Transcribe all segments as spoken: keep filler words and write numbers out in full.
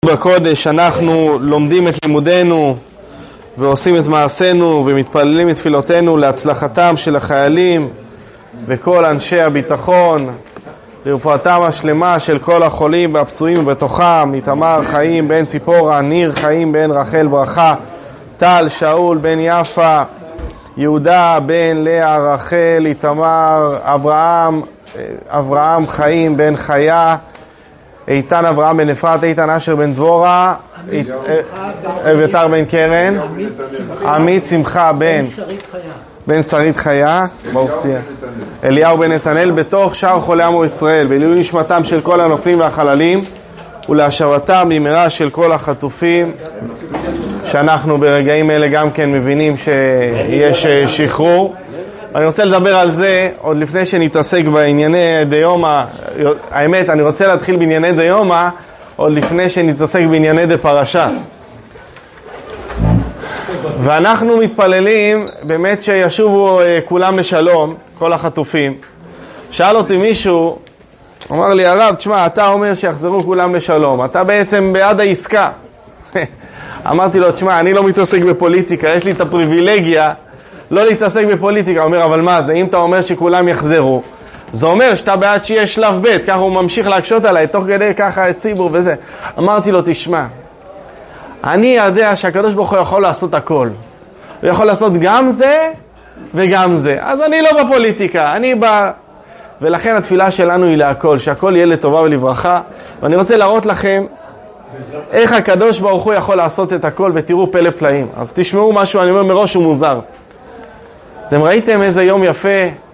בקודש אנחנו לומדים את לימודנו ועושים את מעשינו ומתפללים את תפילותינו להצלחתם של החיילים וכל אנשי הביטחון, לרפואתם השלמה של כל החולים והפצועים בתוכם, איתמר חיים בן ציפורה, ניר חיים בן רחל ברכה, טל שאול בן יפה, יהודה בן לאה רחל, איתמר אברהם, אברהם חיים בן חיה, איתן אברהם בן אפרת, איתן אשר בן דבורה, אביתר בן קרן, עמית שמחה בן בן שרית חיה, ברוך תהיה, אליהו בן נתנאל, בתוך שאר חולי עמו ישראל, ולעילוי נשמתם של כל הנופלים והחללים ולהשבתם במהרה של כל החטופים, שאנחנו ברגעים אלה גם כן מבינים שיש שחרור. אני רוצה לדבר על זה עוד לפני שנתעסק בענייני דיומא. האמת, אני רוצה להתחיל בענייני דיומא עוד לפני שנתעסק בענייני די פרשה. ואנחנו מתפללים באמת שישובו כולם לשלום, כל החטופים. שאל אותי מישהו, אמר לי, הרב, תשמע, אתה אומר שיחזרו כולם לשלום, אתה בעצם בעד העסקה. אמרתי לו, תשמע, אני לא מתעסק בפוליטיקה, יש לי את הפריבילגיה לא להתעסק בפוליטיקה. הוא אומר, אבל מה זה? אם אתה אומר שכולם יחזרו, זה אומר שאתה בעד שיהיה שלב ב', ככה הוא ממשיך להקשות עליי, תוך כדי ככה הציבור וזה. אמרתי לו, תשמע, אני יודע שהקדוש ברוך הוא יכול לעשות הכל. הוא יכול לעשות גם זה וגם זה. אז אני לא בפוליטיקה, אני ב... ולכן התפילה שלנו היא להכל, שהכל יהיה לטובה ולברכה. ואני רוצה להראות לכם איך הקדוש ברוך הוא יכול לעשות את הכל, ותראו פלא פלאים. אז תשמעו משהו, אני אומר מראש הוא מוזר. אתם ראיתם איזה יום יפה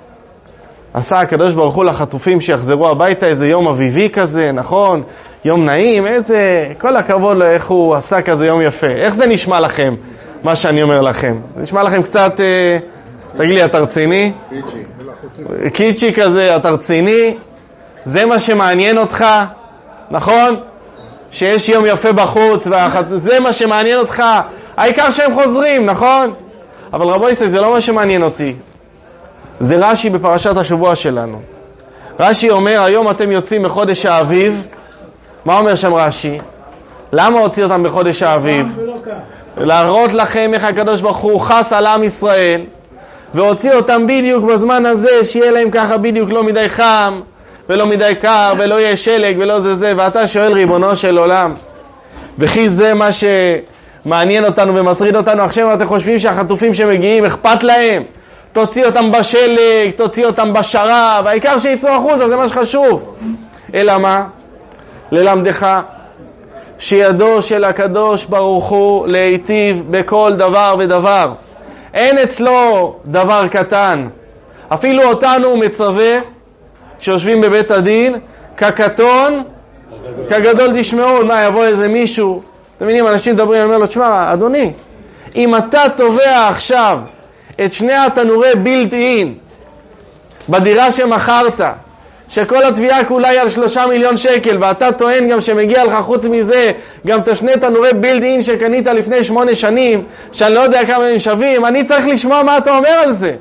עשה הקדוש ברוך הוא לחטופים שיחזרו הביתה, איזה יום אביבי כזה, נכון? יום נעים, איזה, כל הכבוד לו איך הוא עשה כזה יום יפה. איך זה נשמע לכם, מה שאני אומר לכם? זה נשמע לכם קצת, אה, תגיד לי, אתה רציני? קיצ'י. קיצ'י כזה, אתה רציני? זה מה שמעניין אותך, נכון? שיש יום יפה בחוץ, והחט... זה מה שמעניין אותך. העיקר שהם חוזרים, נכון? אבל רבו ישראל, זה לא מה שמעניין אותי. זה רש"י בפרשת השבוע שלנו. רש"י אומר, היום אתם יוצאים בחודש האביב. מה אומר שם רש"י? למה הוציא אותם בחודש האביב? להראות לכם איך הקדוש ברוך הוא חס על עם ישראל, והוציא אותם בדיוק בזמן הזה, שיהיה להם ככה בדיוק לא מדי חם, ולא מדי קר, ולא יהיה שלג, ולא זה זה. ואתה שואל, ריבונו של עולם, וכי זה מה שמעניין אותנו ומטריד אותנו? עכשיו אתם חושבים שהחטופים שמגיעים אכפת להם? תוציא אותם בשלג, תוציא אותם בשרב, העיקר שיצאו החוצה, זה מה שחשוב. אלא מה? ללמדך שידו של הקדוש ברוך הוא להיטיב בכל דבר ודבר. אין אצלו דבר קטן. אפילו אותנו הוא מצווה, כשיושבים בבית הדין, כקטון, כגדול תשמעו. מה, יבוא איזה מישהו, אתם מבינים, אנשים מדברים, אני אומר לו, תשמע, אדוני, אם אתה תובע עכשיו את שני התנורי בילט אין בדירה שמכרת, שכל התביעה כולה היא על שלושה מיליון שקל, ואתה טוען גם שמגיע לך חוץ מזה גם את שני תנורי בילט אין שקנית לפני שמונה שנים, שאני לא יודע כמה הם שווים, אני צריך לשמוע מה אתה אומר על זה.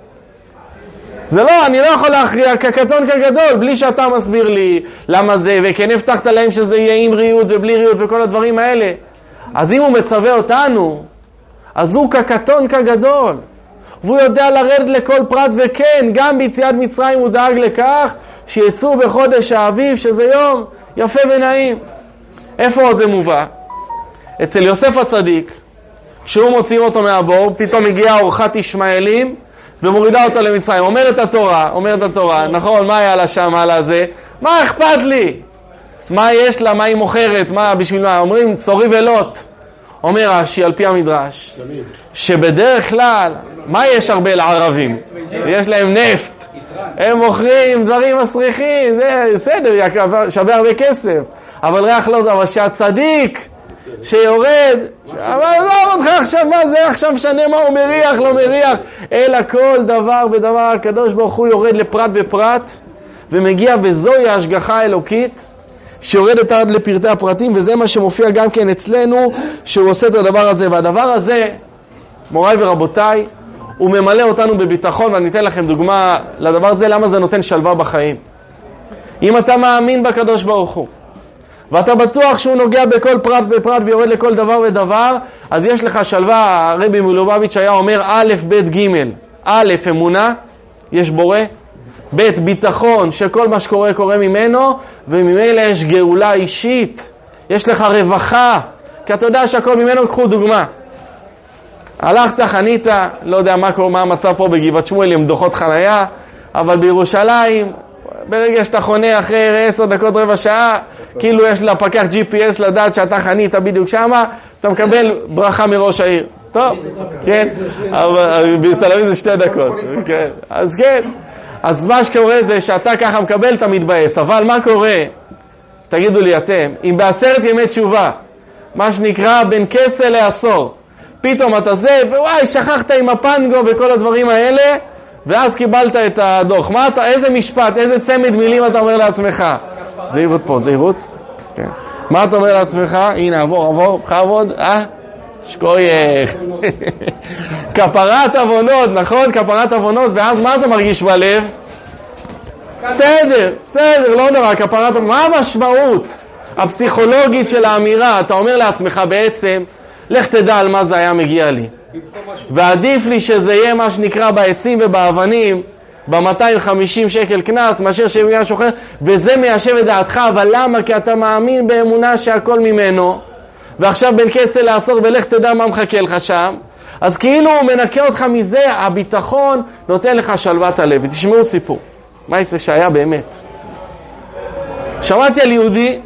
זה לא, אני לא יכול להכריע כקטון כגדול בלי שאתה מסביר לי למה זה, וכן הבטחת להם שזה יהיה עם ריאות ובלי ריאות וכל הדברים האלה. אז אם הוא מצווה אותנו, אז הוא כקטון כגדול, והוא יודע לרד לכל פרט, וכן, גם ביציאת מצרים הוא דאג לכך שיצאו בחודש האביב, שזה יום יפה ונעים. איפה עוד זה מובא? אצל יוסף הצדיק, כשהוא מוציא אותו מהבור, פתאום הגיעה אורחת ישמעאלים ומורידה אותה למצרים. אומרת התורה, אומרת התורה, נכון, מה היה לה שם, מה לה זה? מה אכפת לי? מה יש לה, מה היא מוכרת, מה בשביל מה? אומרים צורי ולוט. אומר רש"י על פי המדרש, שבדרך כלל, מה יש הרבה לערבים? יש להם נפט. הם מוכרים דברים מסריחים, זה בסדר, שווה הרבה כסף. אבל ריח לא, אבל שהצדיק שיורד, אבל עזוב אותך עכשיו, מה זה עכשיו משנה מה הוא מריח, לא מריח, אלא כל דבר ודבר הקדוש ברוך הוא יורד לפרט ופרט, ומגיע וזוהי ההשגחה האלוקית, שיורדת עד לפרטי הפרטים, וזה מה שמופיע גם כן אצלנו, שהוא עושה את הדבר הזה. והדבר הזה, מוריי ורבותיי, הוא ממלא אותנו בביטחון, ואני אתן לכם דוגמה לדבר הזה, למה זה נותן שלווה בחיים. אם אתה מאמין בקדוש ברוך הוא, ואתה בטוח שהוא נוגע בכל פרט ופרט ויורד לכל דבר ודבר, אז יש לך שלווה. הרבי מלובביץ' היה אומר א' ב' ג'. א', אמונה, יש בורא, ב', ביטחון שכל מה שקורה קורה ממנו, וממילא יש גאולה אישית, יש לך רווחה, כי אתה יודע שהכל ממנו. קחו דוגמה, הלכת, חנית, לא יודע מה, מה המצב פה בגבעת שמואל עם דוחות חנייה, אבל בירושלים, ברגע שאתה חונה אחרי עשר דקות רבע שעה, כאילו יש לפקח ג'י פי אס לדעת שאתה חנית בדיוק שמה, אתה מקבל ברכה מראש העיר. טוב, כן, אבל בתל אביב זה שתי דקות, כן, אז כן, אז מה שקורה זה שאתה ככה מקבל, אתה מתבאס, אבל מה קורה, תגידו לי אתם, אם בעשרת ימי תשובה, מה שנקרא בין כסה לעשור, פתאום אתה זה, ווואי, שכחת עם הפנגו וכל הדברים האלה, ואז קיבלת את הדוח. מה אתה, איזה משפט, איזה צמד מילים אתה אומר לעצמך? זהירות פה, זהירות? כן. מה אתה אומר לעצמך? הנה, עבור, עבור, בכבוד, אה? שקוייך. כפרת עוונות, נכון? כפרת עוונות, ואז מה אתה מרגיש בלב? בסדר, בסדר, לא נורא, כפרת עוונות. מה המשמעות הפסיכולוגית של האמירה? אתה אומר לעצמך בעצם, לך תדע על מה זה היה מגיע לי. ועדיף לי שזה יהיה מה שנקרא בעצים ובאבנים, ב-מאתיים וחמישים שקל כנס, מאשר שיהיה שוחר, וזה מיישב את דעתך. אבל למה? כי אתה מאמין באמונה שהכל ממנו, ועכשיו בין כסה לעשור, ולך תדע מה מחכה לך שם. אז כאילו הוא מנקה אותך מזה, הביטחון נותן לך שלוות הלב. ותשמעו סיפור, מה זה שהיה באמת. שמעתי על יהודי,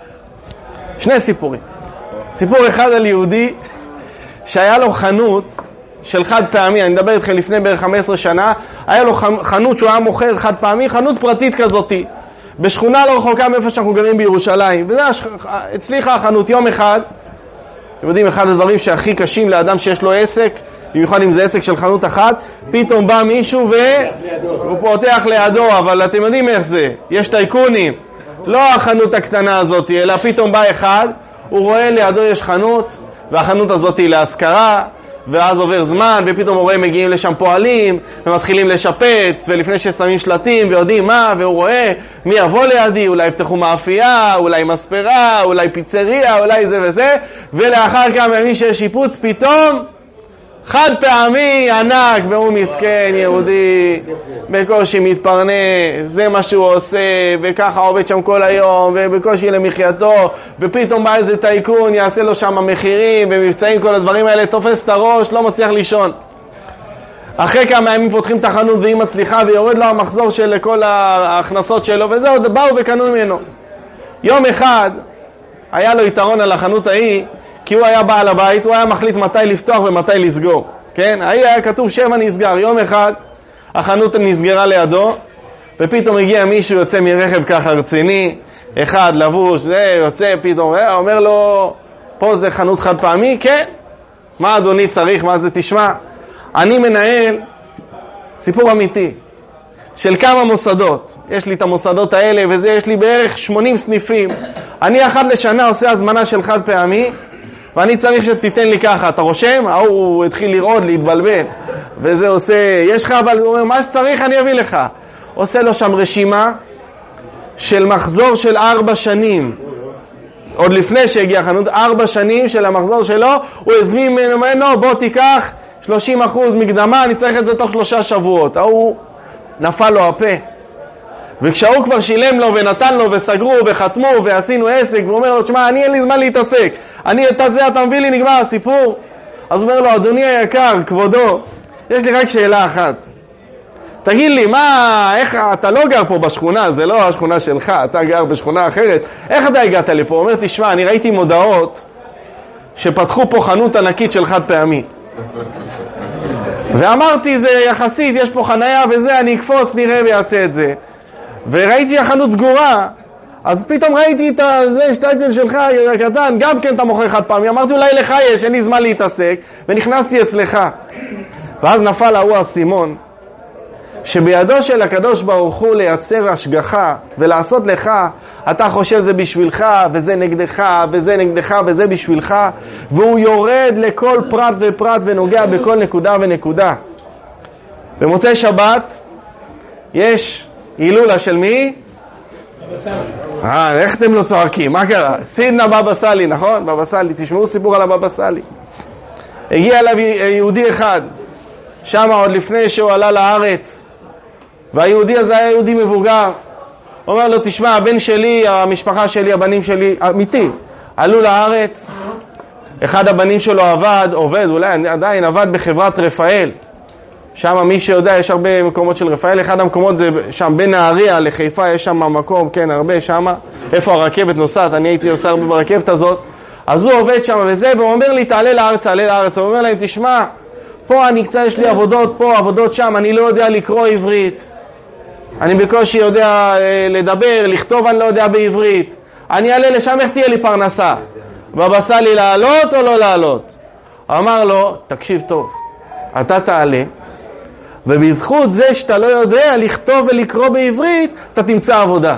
שני סיפורים. סיפור אחד על יהודי שהיה לו חנות של חד פעמי, אני מדבר איתכם לפני בערך חמש עשרה שנה, היה לו חנות שהוא היה מוכר חד פעמי, חנות פרטית כזאת, בשכונה לא רחוקה מאיפה שאנחנו גרים בירושלים, וזה הצליחה החנות. יום אחד, אתם יודעים, אחד הדברים שהכי קשים לאדם שיש לו עסק, במיוחד אם זה עסק של חנות אחת, פתאום בא מישהו והוא פותח לידו, אבל אתם יודעים איך זה, יש טייקונים, לא החנות הקטנה הזאת, אלא פתאום בא אחד, הוא רואה לידו יש חנות, והחנות הזאת היא להשכרה, ואז עובר זמן, ופתאום הוא רואה מגיעים לשם פועלים, ומתחילים לשפץ, ולפני ששמים שלטים ויודעים מה, והוא רואה מי יבוא לידי, אולי יפתחו מאפייה, אולי מספרה, אולי פיצריה, אולי זה וזה, ולאחר כמה ימים שיש שיפוץ, פתאום חד פעמי ענק, והוא מסכן יהודי, בקושי מתפרנס, זה מה שהוא עושה, וככה עובד שם כל היום, ובקושי למחייתו, ופתאום בא איזה טייקון, יעשה לו שם מחירים, ומבצעים, כל הדברים האלה, תופס את הראש, לא מצליח לישון. אחרי כמה ימים פותחים את החנות, והיא מצליחה, ויורד לו המחזור של כל ההכנסות שלו, וזהו, באו וקנו ממנו. יום אחד, היה לו יתרון על החנות ההיא, כי הוא היה בעל הבית, הוא היה מחליט מתי לפתוח ומתי לסגור. כן? ההיא היה כתוב שבע נסגר. יום אחד החנות נסגרה לידו, ופתאום הגיע מישהו יוצא מרכב ככה רציני, אחד לבוש, זה יוצא פתאום, אומר לו, פה זה חנות חד פעמי? כן. מה אדוני צריך? מה זה? תשמע, אני מנהל סיפור אמיתי של כמה מוסדות. יש לי את המוסדות האלה וזה, יש לי בערך שמונים סניפים. אני אחד לשנה עושה הזמנה של חד פעמי, ואני צריך שתיתן לי ככה, אתה רושם? הוא התחיל לראות, להתבלבל, וזה עושה, יש לך, אבל הוא אומר, מה שצריך אני אביא לך. עושה לו שם רשימה של מחזור של ארבע שנים, עוד לפני שהגיע חנות, ארבע שנים של המחזור שלו, הוא הזמין ממנו, בוא תיקח שלושים אחוז מקדמה, אני צריך את זה תוך שלושה שבועות. הוא נפל לו הפה. וכשהוא כבר שילם לו ונתן לו וסגרו וחתמו ועשינו עסק, והוא אומר לו, תשמע, אני אין לי זמן להתעסק, אני את זה, אתה מביא לי, נגמר הסיפור. אז הוא אומר לו, אדוני היקר, כבודו, יש לי רק שאלה אחת. תגיד לי, מה, איך, אתה לא גר פה בשכונה, זה לא השכונה שלך, אתה גר בשכונה אחרת, איך אתה הגעת לפה? הוא אומר, תשמע, אני ראיתי מודעות שפתחו פה חנות ענקית של חד פעמי. ואמרתי, זה יחסית, יש פה חנייה וזה, אני אקפוץ, נראה ויעשה את זה. וראיתי החנות סגורה, אז פתאום ראיתי את זה, שטייטל שלך הקטן, גם כן אתה מוכר חד פעמי. אמרתי, אולי לך יש, אין לי זמן להתעסק, ונכנסתי אצלך. ואז נפל ההוא הסימון, שבידו של הקדוש ברוך הוא לייצר השגחה, ולעשות לך, אתה חושב זה בשבילך, וזה נגדך, וזה נגדך, וזה בשבילך, והוא יורד לכל פרט ופרט, ונוגע בכל נקודה ונקודה. במוצאי שבת, יש הילולה של מי? אה, איך אתם לא צועקים? מה קרה? סידנה בבא סאלי, נכון? בבא סאלי, תשמעו סיפור על הבבא סאלי. הגיע אליו יהודי אחד, שם עוד לפני שהוא עלה לארץ, והיהודי הזה היה יהודי מבוגר. אומר לו, תשמע, הבן שלי, המשפחה שלי, הבנים שלי, אמיתי, עלו לארץ, אחד הבנים שלו עבד, עובד, אולי עדיין עבד בחברת רפאל. שם מי שיודע, יש הרבה מקומות של רפאל, אחד המקומות זה שם בין נהריה לחיפה, יש שם מקום, כן, הרבה שם, איפה הרכבת נוסעת, אני הייתי עושה הרבה ברכבת הזאת, אז הוא עובד שם וזה, והוא אומר לי, תעלה לארץ, תעלה לארץ, הוא אומר להם, תשמע, פה אני קצת, יש לי עבודות, פה עבודות שם, אני לא יודע לקרוא עברית, אני בקושי יודע לדבר, לכתוב אני לא יודע בעברית, אני אעלה לשם, איך תהיה לי פרנסה? בבא סאלי לעלות או לא לעלות? אמר לו, תקשיב טוב, אתה תעלה, ובזכות זה שאתה לא יודע לכתוב ולקרוא בעברית, אתה תמצא עבודה.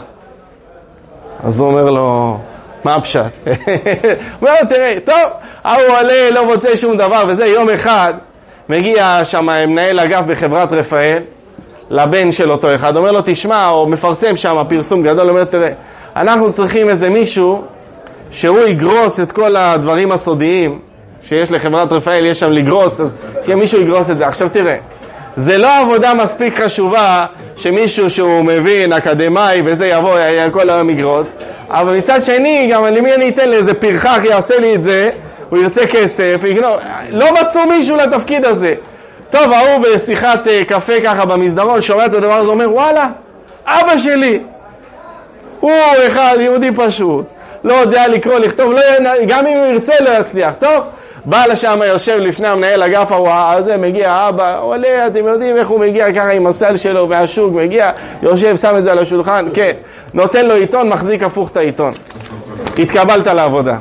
אז הוא אומר לו, מה הפשט? הוא אומר לו, תראה, טוב, הוא עולה, לא רוצה שום דבר, וזה יום אחד, מגיע שם מנהל אגף בחברת רפאל, לבן של אותו אחד, אומר לו, תשמע, או מפרסם שם פרסום גדול, אומר, תראה, אנחנו צריכים איזה מישהו, שהוא יגרוס את כל הדברים הסודיים, שיש לחברת רפאל, יש שם לגרוס, אז שמישהו יגרוס את זה. עכשיו תראה, זה לא עבודה מספיק חשובה שמישהו שהוא מבין, אקדמאי, וזה יבוא, כל היום יגרוס, אבל מצד שני, גם למי אני אתן לאיזה פרחח יעשה לי את זה, הוא ירצה כסף, יגנוב. לא מצאו מישהו לתפקיד הזה. טוב, ההוא בשיחת קפה ככה במסדרון, שומע את הדבר הזה, אומר, וואלה, אבא שלי, הוא אחד יהודי פשוט, לא יודע לקרוא, לכתוב, לא, גם אם הוא ירצה לא יצליח, טוב? בא לשם, יושב לפני המנהל אגף, הזה מגיע, אבא, עולה, אתם יודעים איך הוא מגיע ככה עם הסל שלו והשוק, מגיע, יושב, שם את זה על השולחן, כן, נותן לו עיתון, מחזיק הפוך את העיתון. התקבלת לעבודה.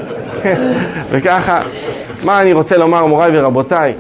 וככה, מה אני רוצה לומר, מוריי ורבותיי?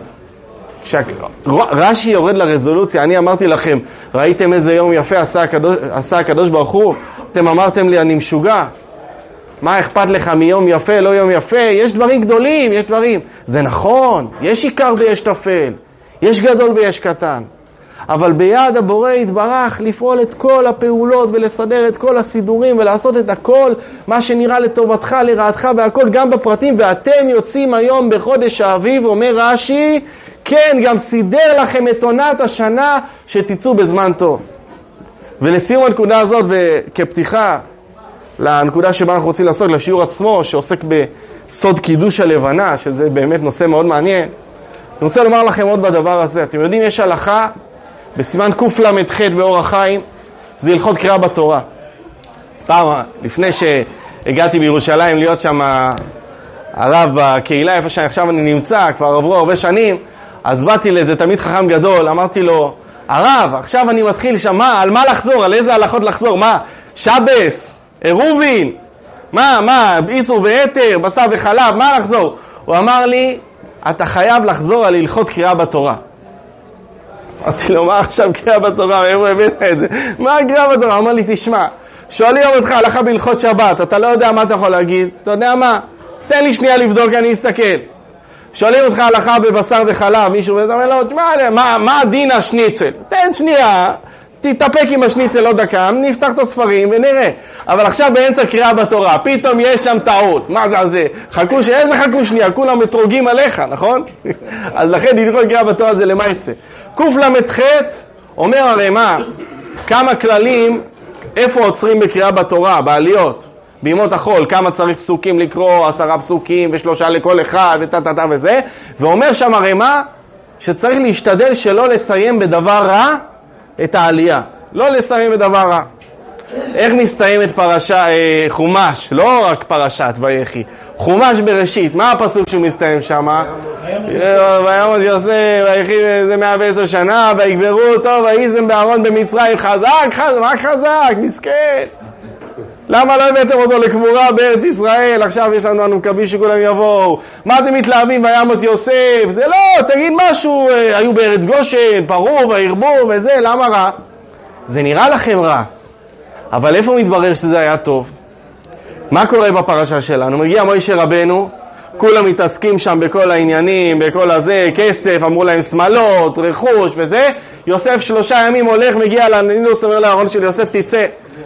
כשרש"י יורד לרזולוציה, אני אמרתי לכם, ראיתם איזה יום יפה עשה הקדוש, עשה הקדוש ברוך הוא? אתם אמרתם לי, אני משוגע. מה אכפת לך מיום יפה, לא יום יפה? יש דברים גדולים, יש דברים. זה נכון, יש עיקר ויש תפל, יש גדול ויש קטן. אבל ביד הבורא יתברך לפעול את כל הפעולות ולסדר את כל הסידורים ולעשות את הכל, מה שנראה לטובתך, לרעתך והכל, גם בפרטים. ואתם יוצאים היום בחודש האביב, אומר רש"י, כן, גם סידר לכם את עונת השנה שתצאו בזמן טוב. ולסיום הנקודה הזאת וכפתיחה, לנקודה שבה אנחנו רוצים לעסוק, לשיעור עצמו, שעוסק בסוד קידוש הלבנה, שזה באמת נושא מאוד מעניין. אני רוצה לומר לכם עוד בדבר הזה. אתם יודעים, יש הלכה בסימן קל"ח באור החיים, זה הלכות קריאה בתורה. פעם, לפני שהגעתי בירושלים להיות שם הרב בקהילה, איפה שעכשיו אני נמצא, כבר עברו הרבה שנים, אז באתי לאיזה תלמיד חכם גדול, אמרתי לו, הרב, עכשיו אני מתחיל שם, מה, על מה לחזור, על איזה הלכות לחזור, מה, שבס, עירובין, מה, מה, איסור ויתר, בשר וחלב, מה לחזור? הוא אמר לי, אתה חייב לחזור על הלכות קריאה בתורה. אמרתי לו, מה עכשיו קריאה בתורה? איפה הבאת את זה? מה קריאה בתורה? הוא אמר לי, תשמע, שואלים אותך הלכה בהלכות שבת, אתה לא יודע מה אתה יכול להגיד, אתה יודע מה? תן לי שנייה לבדוק, אני אסתכל. שואלים אותך הלכה בבשר וחלב, מישהו אומר לו, תשמע, מה, מה הדין השניצל? תן שנייה, תתאפק עם השניצל עוד דקה, נפתח את הספרים ונראה. אבל עכשיו באמצע קריאה בתורה, פתאום יש שם טעות. מה זה זה? חכו, איזה חכו שנייה? כולם מתרוגים עליך, נכון? אז לכן הלכות קריאה בתורה זה למעשה. קל"ח אומר הרי מה? כמה כללים, איפה עוצרים בקריאה בתורה, בעליות, בימות החול, כמה צריך פסוקים לקרוא, עשרה פסוקים ושלושה לכל אחד וטטטה וזה, ואומר שם הרי מה? שצריך להשתדל שלא לסיים בדבר רע את העלייה, לא לסיים בדבר רע. איך מסתיימת פרשה, אה, חומש, לא רק פרשת ויחי, חומש בראשית, מה הפסוק שהוא מסתיים שם? ויעמוד יוסף, ויחי זה מאה ועשר שנה, ויגברו אותו, ויזם בארון במצרים, חזק, חזק, רק חזק, מסכן. למה לא הבאתם אותו לקבורה בארץ ישראל? עכשיו יש לנו, אנו מקווים שכולם יבואו. מה אתם מתלהבים ויעמוד יוסף? זה לא, תגיד משהו, היו בארץ גושן, פרו והרבו וזה, למה רע? זה נראה לכם רע. אבל איפה מתברר שזה היה טוב? מה קורה בפרשה שלנו? מגיע מוישה רבנו, כולם מתעסקים שם בכל העניינים, בכל הזה, כסף, אמרו להם שמלות, רכוש וזה. יוסף שלושה ימים הולך, מגיע לנילוס, אומר לארון של יוסף, תצא.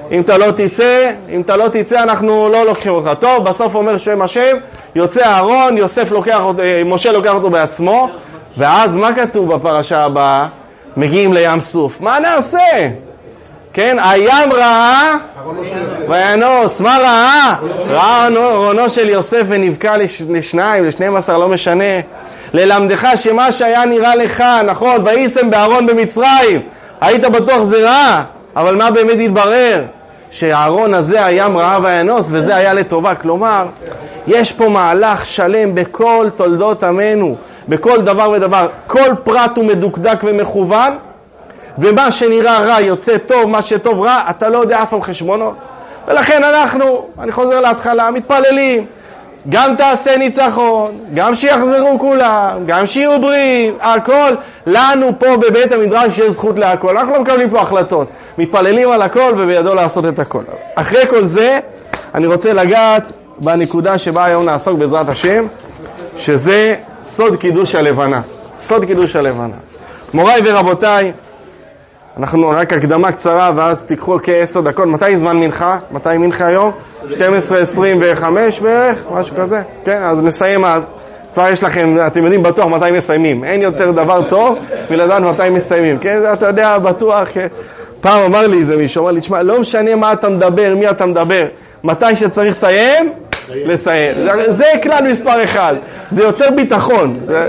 אם אתה לא תצא, אם אתה לא תצא, אנחנו לא לוקחים אותך. טוב, בסוף אומר שם השם, יוצא אהרון, יוסף לוקח אותו, משה לוקח אותו בעצמו, ואז מה כתוב בפרשה הבאה? מגיעים לים סוף. מה נעשה? כן, הים ראה וינוס. מה ראה? ראה רונו של יוסף ונבקע לשניים, לשנים עשר, לא משנה. ללמדך שמה שהיה נראה לך, נכון, ויישם בארון במצרים. היית בטוח זה רע, אבל מה באמת התברר? שהארון הזה הים ראה וינוס, וזה היה לטובה. כלומר, יש פה מהלך שלם בכל תולדות עמנו, בכל דבר ודבר. כל פרט הוא מדוקדק ומכוון, ומה שנראה רע יוצא טוב, מה שטוב רע, אתה לא יודע אף פעם חשבונות. ולכן אנחנו, אני חוזר להתחלה, מתפללים. גם תעשה ניצחון, גם שיחזרו כולם, גם שיהיו בריאים, הכל. לנו פה בבית המדרש יש זכות להכל. אנחנו לא מקבלים פה החלטות. מתפללים על הכל ובידו לעשות את הכל. אחרי כל זה, אני רוצה לגעת בנקודה שבה היום נעסוק בעזרת השם, שזה סוד קידוש הלבנה. סוד קידוש הלבנה. מוריי ורבותיי, אנחנו רק הקדמה קצרה ואז תיקחו כעשר דקות. מתי זמן מנחה? מתי מנחה היום? שתים עשרה עשרים וחמש בערך, משהו כזה. כן, אז נסיים אז. כבר יש לכם, אתם יודעים בטוח מתי מסיימים. אין יותר דבר טוב ולדעת מתי מסיימים. כן, אתה יודע בטוח. כן. פעם אמר לי איזה מישהו, אמר לי, תשמע, לא משנה מה אתה מדבר, מי אתה מדבר. מתי שצריך לסיים, לסיים. זה, זה כלל מספר אחד. זה יוצר ביטחון.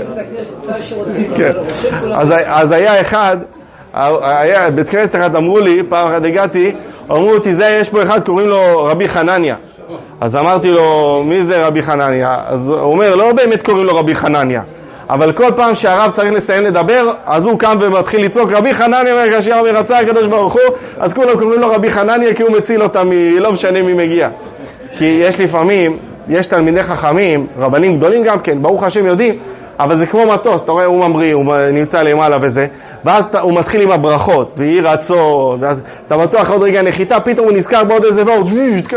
כן. אז, אז היה אחד, היה, בית כנסת אחד אמרו לי, פעם אחת הגעתי, אמרו אותי, זה יש פה אחד, קוראים לו רבי חנניה. אז אמרתי לו, מי זה רבי חנניה? אז הוא אומר, לא באמת קוראים לו רבי חנניה, אבל כל פעם שהרב צריך לסיים לדבר, אז הוא קם ומתחיל לצעוק, רבי חנניה, כאשר רצה הקדוש ברוך הוא, אז כולם קוראים לו רבי חנניה, כי הוא מציל אותם, לא משנה מי מגיע. כי יש לפעמים, יש תלמידי חכמים, רבנים גדולים גם כן, ברוך השם יודעים, אבל זה כמו מטוס, אתה רואה, הוא ממריא, הוא נמצא למעלה וזה, ואז הוא מתחיל עם הברכות, ויהי רצון, ואז אתה בטוח עוד רגע נחיתה, פתאום הוא נזכר בעוד איזה ורד,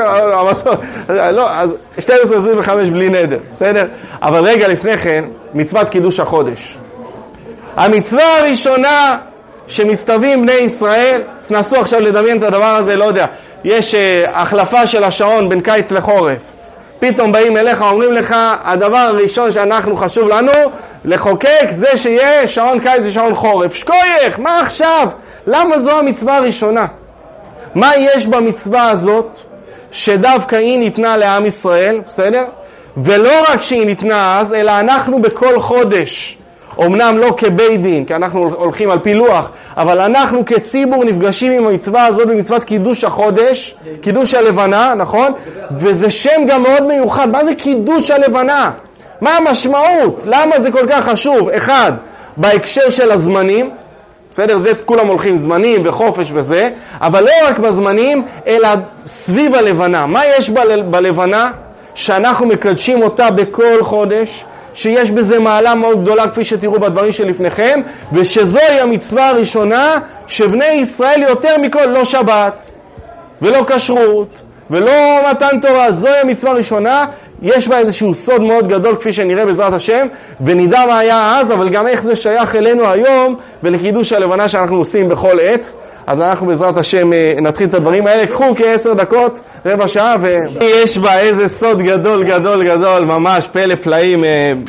לא, אז שתים עשרה עשרים וחמש בלי נדר, בסדר? אבל רגע לפני כן, מצוות קידוש החודש. המצווה הראשונה שמצטווים בני ישראל, תנסו עכשיו לדמיין את הדבר הזה, לא יודע, יש החלפה של השעון בין קיץ לחורף. פתאום באים אליך, אומרים לך, הדבר הראשון שאנחנו חשוב לנו, לחוקק זה שיהיה שעון קיץ ושעון חורף. שקוייך, מה עכשיו? למה זו המצווה הראשונה? מה יש במצווה הזאת שדווקא היא ניתנה לעם ישראל, בסדר? ולא רק שהיא ניתנה אז, אלא אנחנו בכל חודש, אמנם לא כבית דין, כי אנחנו הולכים על פילוח, אבל אנחנו כציבור נפגשים עם המצווה הזאת במצוות קידוש החודש, קידוש הלבנה, נכון? וזה שם גם מאוד מיוחד. מה זה קידוש הלבנה? מה המשמעות? למה זה כל כך חשוב? אחד, בהקשר של הזמנים, בסדר? זה כולם הולכים זמנים וחופש וזה, אבל לא רק בזמנים, אלא סביב הלבנה. מה יש בל... בלבנה? שאנחנו מקדשים אותה בכל חודש, שיש בזה מעלה מאוד גדולה כפי שתראו בדברים שלפניכם, ושזוהי המצווה הראשונה שבני ישראל יותר מכל, לא שבת ולא כשרות ולא מתן תורה, זוהי המצווה הראשונה. יש בה איזשהו סוד מאוד גדול כפי שנראה בעזרת השם, ונדע מה היה אז, אבל גם איך זה שייך אלינו היום ולקידוש הלבנה שאנחנו עושים בכל עת. אז אנחנו בעזרת השם נתחיל את הדברים האלה. קחו כעשר דקות, רבע שעה, ויש בה איזה סוד גדול גדול גדול, ממש פלא פלאים,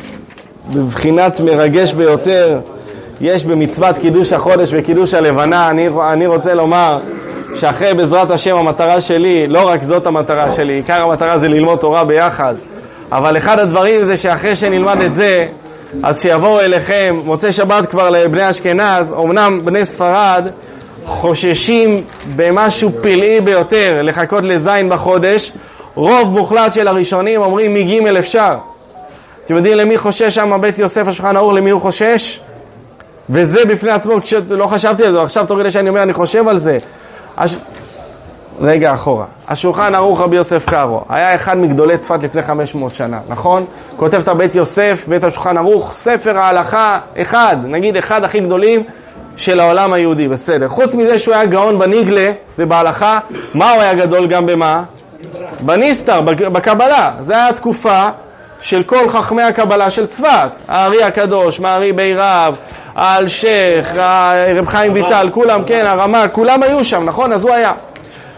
בבחינת מרגש ביותר. יש במצוות קידוש החודש וקידוש הלבנה. אני, אני רוצה לומר שאחרי בעזרת השם המטרה שלי, לא רק זאת המטרה שלי, עיקר המטרה זה ללמוד תורה ביחד, אבל אחד הדברים זה שאחרי שנלמד את זה, אז שיבואו אליכם, מוצא שבת כבר לבני אשכנז, אמנם בני ספרד חוששים במשהו פלאי ביותר לחכות לזין בחודש. רוב מוחלט של הראשונים אומרים מג' אפשר. אתם יודעים למי חושש שם בית יוסף השולחן ערוך, למי הוא חושש? וזה בפני עצמו, כשלא חשבתי על זה, עכשיו תוריד לי שאני אומר אני חושב על זה. הש... רגע אחורה, השולחן ערוך רבי יוסף קארו היה אחד מגדולי צפת לפני חמש מאות שנה, נכון? כותב את בית יוסף, בית השולחן ערוך, ספר ההלכה אחד, נגיד אחד הכי גדולים של העולם היהודי, בסדר. חוץ מזה שהוא היה גאון בניגלה ובהלכה, מה הוא היה גדול גם במה? בניסתר, בקבלה. זה היה התקופה של כל חכמי הקבלה של צפת. הארי הקדוש, מארי בי רב, האלשך, רב חיים ויטל, כולם, כן, הרמה, כולם היו שם, נכון? אז הוא היה.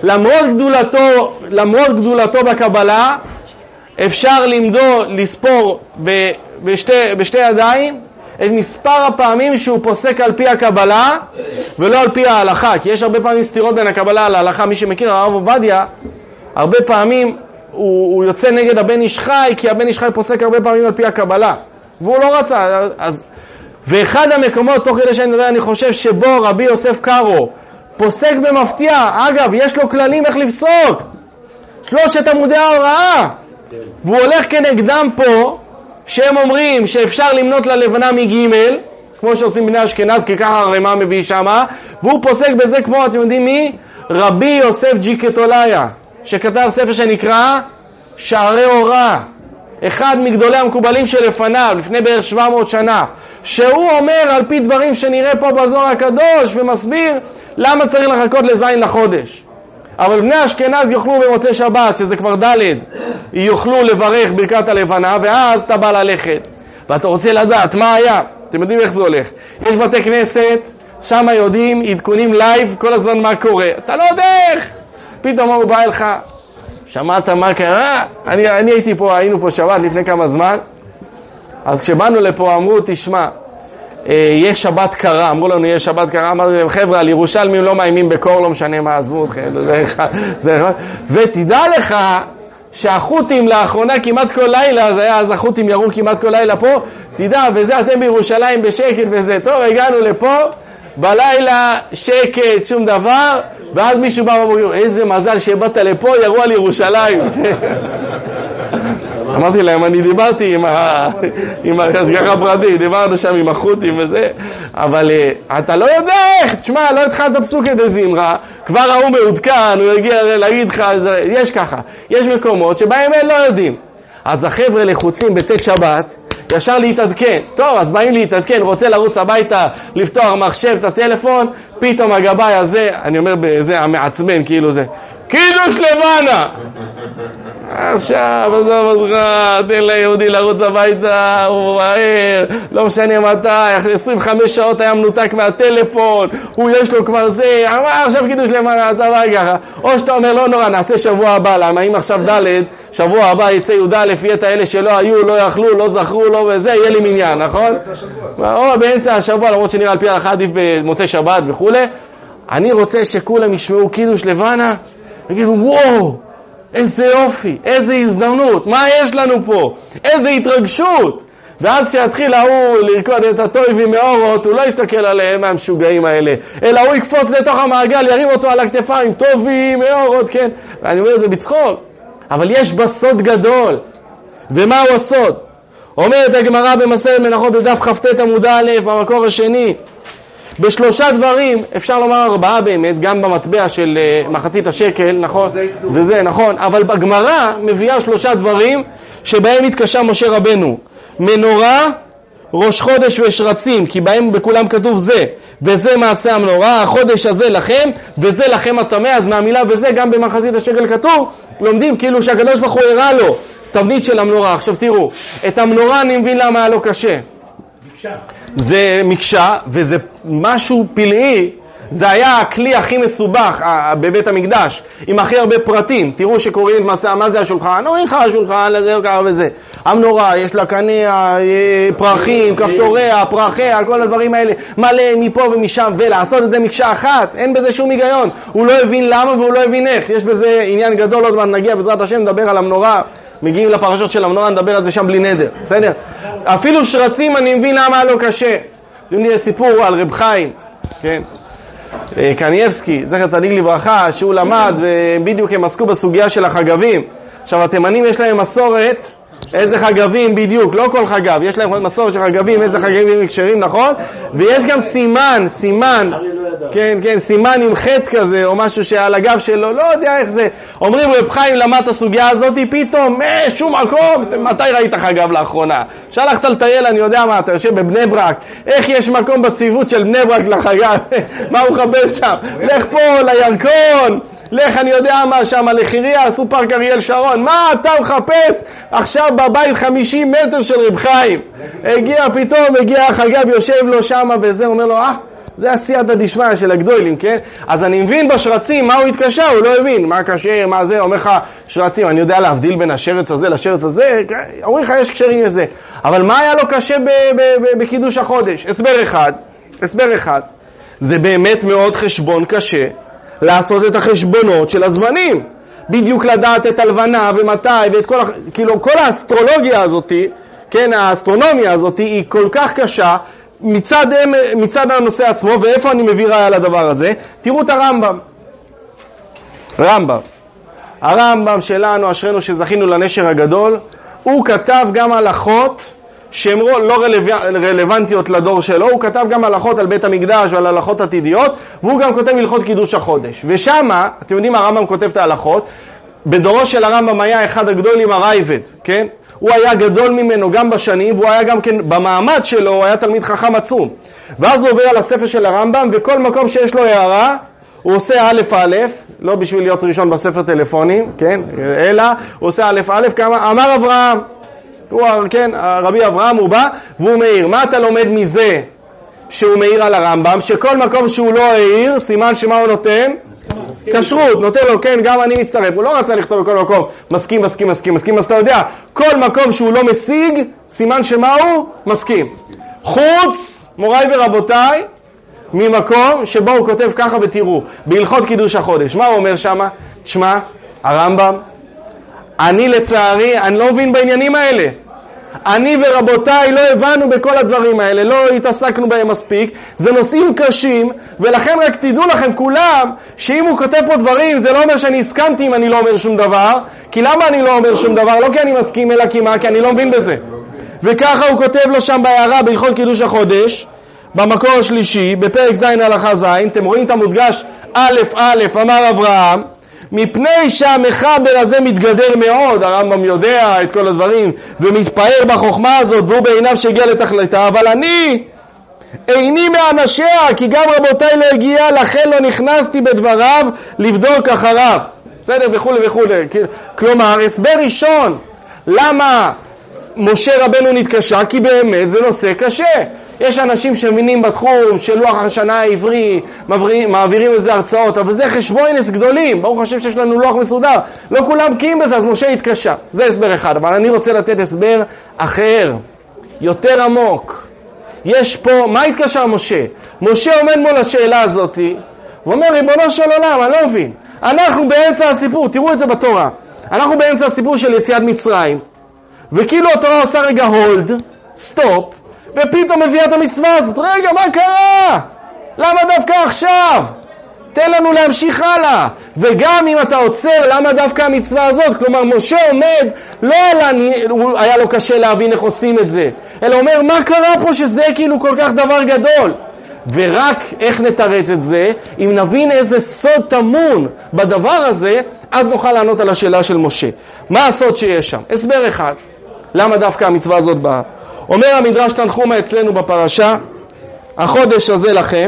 למרות גדולתו, למרות גדולתו בקבלה, אפשר למדו, לספור ב, בשתי, בשתי ידיים, את מספר הפעמים שהוא פוסק על פי הקבלה, ולא על פי ההלכה, כי יש הרבה פעמים סתירות בין הקבלה להלכה. מי שמכיר, הרב עובדיה, הרבה פעמים הוא, הוא יוצא נגד הבן איש חי, כי הבן איש חי פוסק הרבה פעמים על פי הקבלה, והוא לא רצה. אז, ואחד המקומות, תוך כדי שאני מדבר, אני חושב שבו רבי יוסף קארו פוסק במפתיע, אגב, יש לו כללים איך לפסוק, שלושת עמודי ההוראה, והוא הולך כנגדם פה, שהם אומרים שאפשר למנות ללבנה מגימל, כמו שעושים בני אשכנז, כי ככה הרמ"א מביא שמה, והוא פוסק בזה כמו, אתם יודעים מי? רבי יוסף ג'יקטוליה, שכתב ספר שנקרא שערי אורה, אחד מגדולי המקובלים שלפניו, לפני בערך שבע מאות שנה, שהוא אומר על פי דברים שנראה פה בזוהר הקדוש, ומסביר למה צריך לחכות לזין לחודש. אבל בני אשכנז יוכלו במוצאי שבת, שזה כבר ד', יוכלו לברך ברכת הלבנה, ואז אתה בא ללכת. ואתה רוצה לדעת מה היה, אתם יודעים איך זה הולך. יש בתי כנסת, שם יודעים, עדכונים לייב, כל הזמן מה קורה. אתה לא יודע איך. פתאום הוא בא אליך, שמעת מה קרה? אני, אני הייתי פה, היינו פה שבת לפני כמה זמן, אז כשבאנו לפה אמרו, תשמע, יש שבת קרה, אמרו לנו יש שבת קרה, אמרנו להם, חבר'ה, על ירושלמים לא מאיימים בקור, לא משנה מה, עזבו אתכם, זה אחד, זה אחד. ותדע לך שהחותים לאחרונה כמעט כל לילה, זה היה אז החותים ירו כמעט כל לילה פה, תדע, וזה אתם בירושלים בשקט וזה, טוב, הגענו לפה, בלילה שקט, שום דבר, ואז מישהו בא ואומר, איזה מזל שבאת לפה, ירו על ירושלים. אמרתי להם, אני דיברתי עם, ה... עם השגחה פרטית, דיברנו שם עם החותים וזה, אבל uh, אתה לא יודע איך, תשמע, לא התחלת פסוק כדי זמרה, כבר ההוא מעודכן, הוא יגיע להגיד לך, זה... יש ככה, יש מקומות שבהם הם לא יודעים. אז החבר'ה לחוצים בצאת שבת, ישר להתעדכן. טוב, אז באים להתעדכן, רוצה לרוץ הביתה, לפתוח מחשב, את הטלפון, פתאום הגבאי הזה, אני אומר בזה, המעצבן, כאילו זה, קידוש לבנה! עכשיו, עזוב אותך, תן ליהודי לרוץ הביתה, הוא מהר, לא משנה מתי, אחרי עשרים וחמש שעות היה מנותק מהטלפון, הוא יש לו כבר זה, אמר עכשיו קידוש למעלה, אתה בא ככה. או שאתה אומר, לא נורא, נעשה שבוע הבא, למה אם עכשיו ד', שבוע הבא יצא יהודה לפי את האלה שלא היו, לא יכלו, לא זכרו, לא וזה, יהיה לי מניין, נכון? או באמצע השבוע, למרות שנראה על פי ההלכה עדיף במוצאי שבת וכו'. אני רוצה שכולם ישמעו קידוש לבנה, יגידו, וואו, איזה יופי, איזה הזדמנות, מה יש לנו פה, איזה התרגשות. ואז שיתחיל ההוא לרקוד את הטויבים מאורות, הוא לא יסתכל עליהם מהמשוגעים האלה, אלא הוא יקפוץ לתוך המעגל, ירים אותו על הכתפיים, טובים מאורות, כן. ואני אומר את זה בצחוק, אבל יש בה סוד גדול. ומהו הסוד? אומרת הגמרא במסכת מנחות בדף כ"ט עמוד א' במקור השני, בשלושה דברים, אפשר לומר ארבעה באמת, גם במטבע של uh, מחצית השקל, נכון? וזה נכון, אבל בגמרא מביאה שלושה דברים שבהם התקשה משה רבנו. מנורה, ראש חודש ושרצים, כי בהם בכולם כתוב זה, וזה מעשה המנורה, החודש הזה לכם, וזה לכם הטמא. אז מהמילה וזה גם במחצית השקל כתוב, לומדים כאילו שהקדוש ברוך הוא הראה לו תבנית של המנורה. עכשיו תראו, את המנורה אני מבין למה היה לו קשה. זה מקשה, וזה משהו פלאי, זה היה הכלי הכי מסובך בבית המקדש, עם הכי הרבה פרטים. תראו שקוראים את מסע, מה זה השולחן? אומרים לך השולחן, לזה וככה וזה. המנורה, יש לה קניה, פרחים, כפתוריה, פרחיה, כל הדברים האלה, מלא מפה ומשם, ולעשות את זה מקשה אחת, אין בזה שום היגיון. הוא לא הבין למה והוא לא הבין איך. יש בזה עניין גדול, עוד מעט נגיע בעזרת השם, נדבר על המנורה, מגיעים לפרשות של המנורה, נדבר על זה שם בלי נדר, בסדר? אפילו שרצים אני מבין למה היה לו קשה. יודעים לי סיפור על רב חיים, כן? קניאבסקי, זכר צדיק לברכה, שהוא למד, ובדיוק הם עסקו בסוגיה של החגבים. עכשיו, התימנים יש להם מסורת, איזה חגבים בדיוק, לא כל חגב, יש להם מסורת של חגבים, איזה חגבים נקשרים, נכון? ויש גם סימן, סימן, כן, כן, סימן עם חטא כזה, או משהו שעל הגב שלו, לא יודע איך זה. אומרים, רב חיים למד את הסוגיה הזאת, פתאום, אה, שום מקום, מתי ראית חגב לאחרונה? שלחת לטייל, אני יודע מה, אתה יושב בבני ברק, איך יש מקום בצפיפות של בני ברק לחגב? מה הוא מחפש שם? לך פה, לירקון, לך אני יודע מה שם, לחיריה, עשו פארק אריאל שרון, מה אתה מחפש עכשיו בבית חמישים מטר של רב חיים? הגיע פתאום, הגיע החגב, יושב לו שם וזה, אומר לו, אה, זה הסייעתא דשמיא של הגדולים, כן? אז אני מבין בשרצים מה הוא התקשה, הוא לא הבין. מה קשה, מה זה, אומר לך שרצים. אני יודע להבדיל בין השרץ הזה לשרץ הזה, אומרים לך יש קשרים יש זה. אבל מה היה לו קשה ב- ב- ב- בקידוש החודש? הסבר אחד, הסבר אחד. זה באמת מאוד חשבון קשה לעשות את החשבונות של הזמנים. בדיוק לדעת את הלבנה ומתי ואת כל, כאילו, כל האסטרולוגיה הזאת, כן, האסטרונומיה הזאת היא כל כך קשה מצד, מצד הנושא עצמו. ואיפה אני מביא ראיה לדבר הזה? תראו את הרמב"ם. רמב"ם. הרמב"ם שלנו, אשרנו שזכינו לנשר הגדול, הוא כתב גם הלכות שהן לא רלו... רלוונטיות לדור שלו, הוא כתב גם הלכות על בית המקדש ועל הלכות עתידיות, והוא גם כותב הלכות קידוש החודש. ושמה, אתם יודעים, הרמב"ם כותב את ההלכות, בדורו של הרמב"ם היה אחד הגדולים הרייבד, כן? הוא היה גדול ממנו גם בשנים, והוא היה גם כן, במעמד שלו, הוא היה תלמיד חכם עצום. ואז הוא עובר על הספר של הרמב"ם, וכל מקום שיש לו הערה, הוא עושה א' א', לא בשביל להיות ראשון בספר טלפונים, כן? אלא הוא עושה א' א', כמה אמר אברהם, הוא, כן, רבי אברהם הוא בא והוא מאיר. מה אתה לומד מזה שהוא מאיר על הרמב"ם? שכל מקום שהוא לא העיר, סימן שמה הוא נותן? כשרות, נותן לו, כן, גם אני מצטרף. הוא לא רצה לכתוב בכל מקום מסכים, מסכים, מסכים, מסכים. אז אתה יודע, כל מקום שהוא לא משיג, סימן שמה הוא? מסכים. חוץ, מוריי ורבותיי, ממקום שבו הוא כותב ככה, ותראו, בהלכות קידוש החודש, מה הוא אומר שמה? תשמע, הרמב"ם, אני לצערי, אני לא מבין בעניינים האלה. אני ורבותיי לא הבנו בכל הדברים האלה, לא התעסקנו בהם מספיק, זה נושאים קשים, ולכן רק תדעו לכם כולם, שאם הוא כותב פה דברים, זה לא אומר שאני הסכמתי אם אני לא אומר שום דבר, כי למה אני לא אומר שום דבר? לא כי אני מסכים, אלא כי מה? כי אני לא מבין בזה. וככה הוא כותב לו שם בהערה, בהלכות קידוש החודש, במקור השלישי, בפרק ז' הלכה ז', אתם רואים את המודגש א' א', אמר אברהם, מפני שהמחבר הזה מתגדר מאוד, הרמב"ם יודע את כל הדברים, ומתפאר בחוכמה הזאת, והוא בעיניו שהגיע לתכליתה, אבל אני איני מאנשיה, כי גם רבותיי לא הגיע, לכן לא נכנסתי בדבריו לבדוק אחריו. בסדר, וכו' וכו'. כלומר, הסבר ראשון, למה משה רבנו נתקשה? כי באמת זה נושא קשה. יש אנשים שמבינים בתחום של לוח השנה העברי, מעבירים איזה הרצאות, אבל זה חשבוינס גדולים. ברוך השם שיש לנו לוח מסודר. לא כולם קיים בזה, אז משה התקשה. זה הסבר אחד, אבל אני רוצה לתת הסבר אחר, יותר עמוק. יש פה, מה התקשה משה? משה עומד מול השאלה הזאת, ואומר, ריבונו של עולם, אני לא מבין. אנחנו באמצע הסיפור, תראו את זה בתורה. אנחנו באמצע הסיפור של יציאת מצרים, וכאילו התורה עושה רגע הולד, סטופ, ופתאום מביאה את המצווה הזאת. רגע, מה קרה? למה דווקא עכשיו? תן לנו להמשיך הלאה. וגם אם אתה עוצר, למה דווקא המצווה הזאת? כלומר, משה עומד, לא היה לו קשה להבין איך עושים את זה, אלא אומר, מה קרה פה שזה כאילו כל כך דבר גדול? ורק איך נתרץ את זה? אם נבין איזה סוד תמון בדבר הזה, אז נוכל לענות על השאלה של משה. מה הסוד שיש שם? הסבר אחד. למה דווקא המצווה הזאת באה? אומר המדרש תנחומה אצלנו בפרשה, החודש הזה לכם,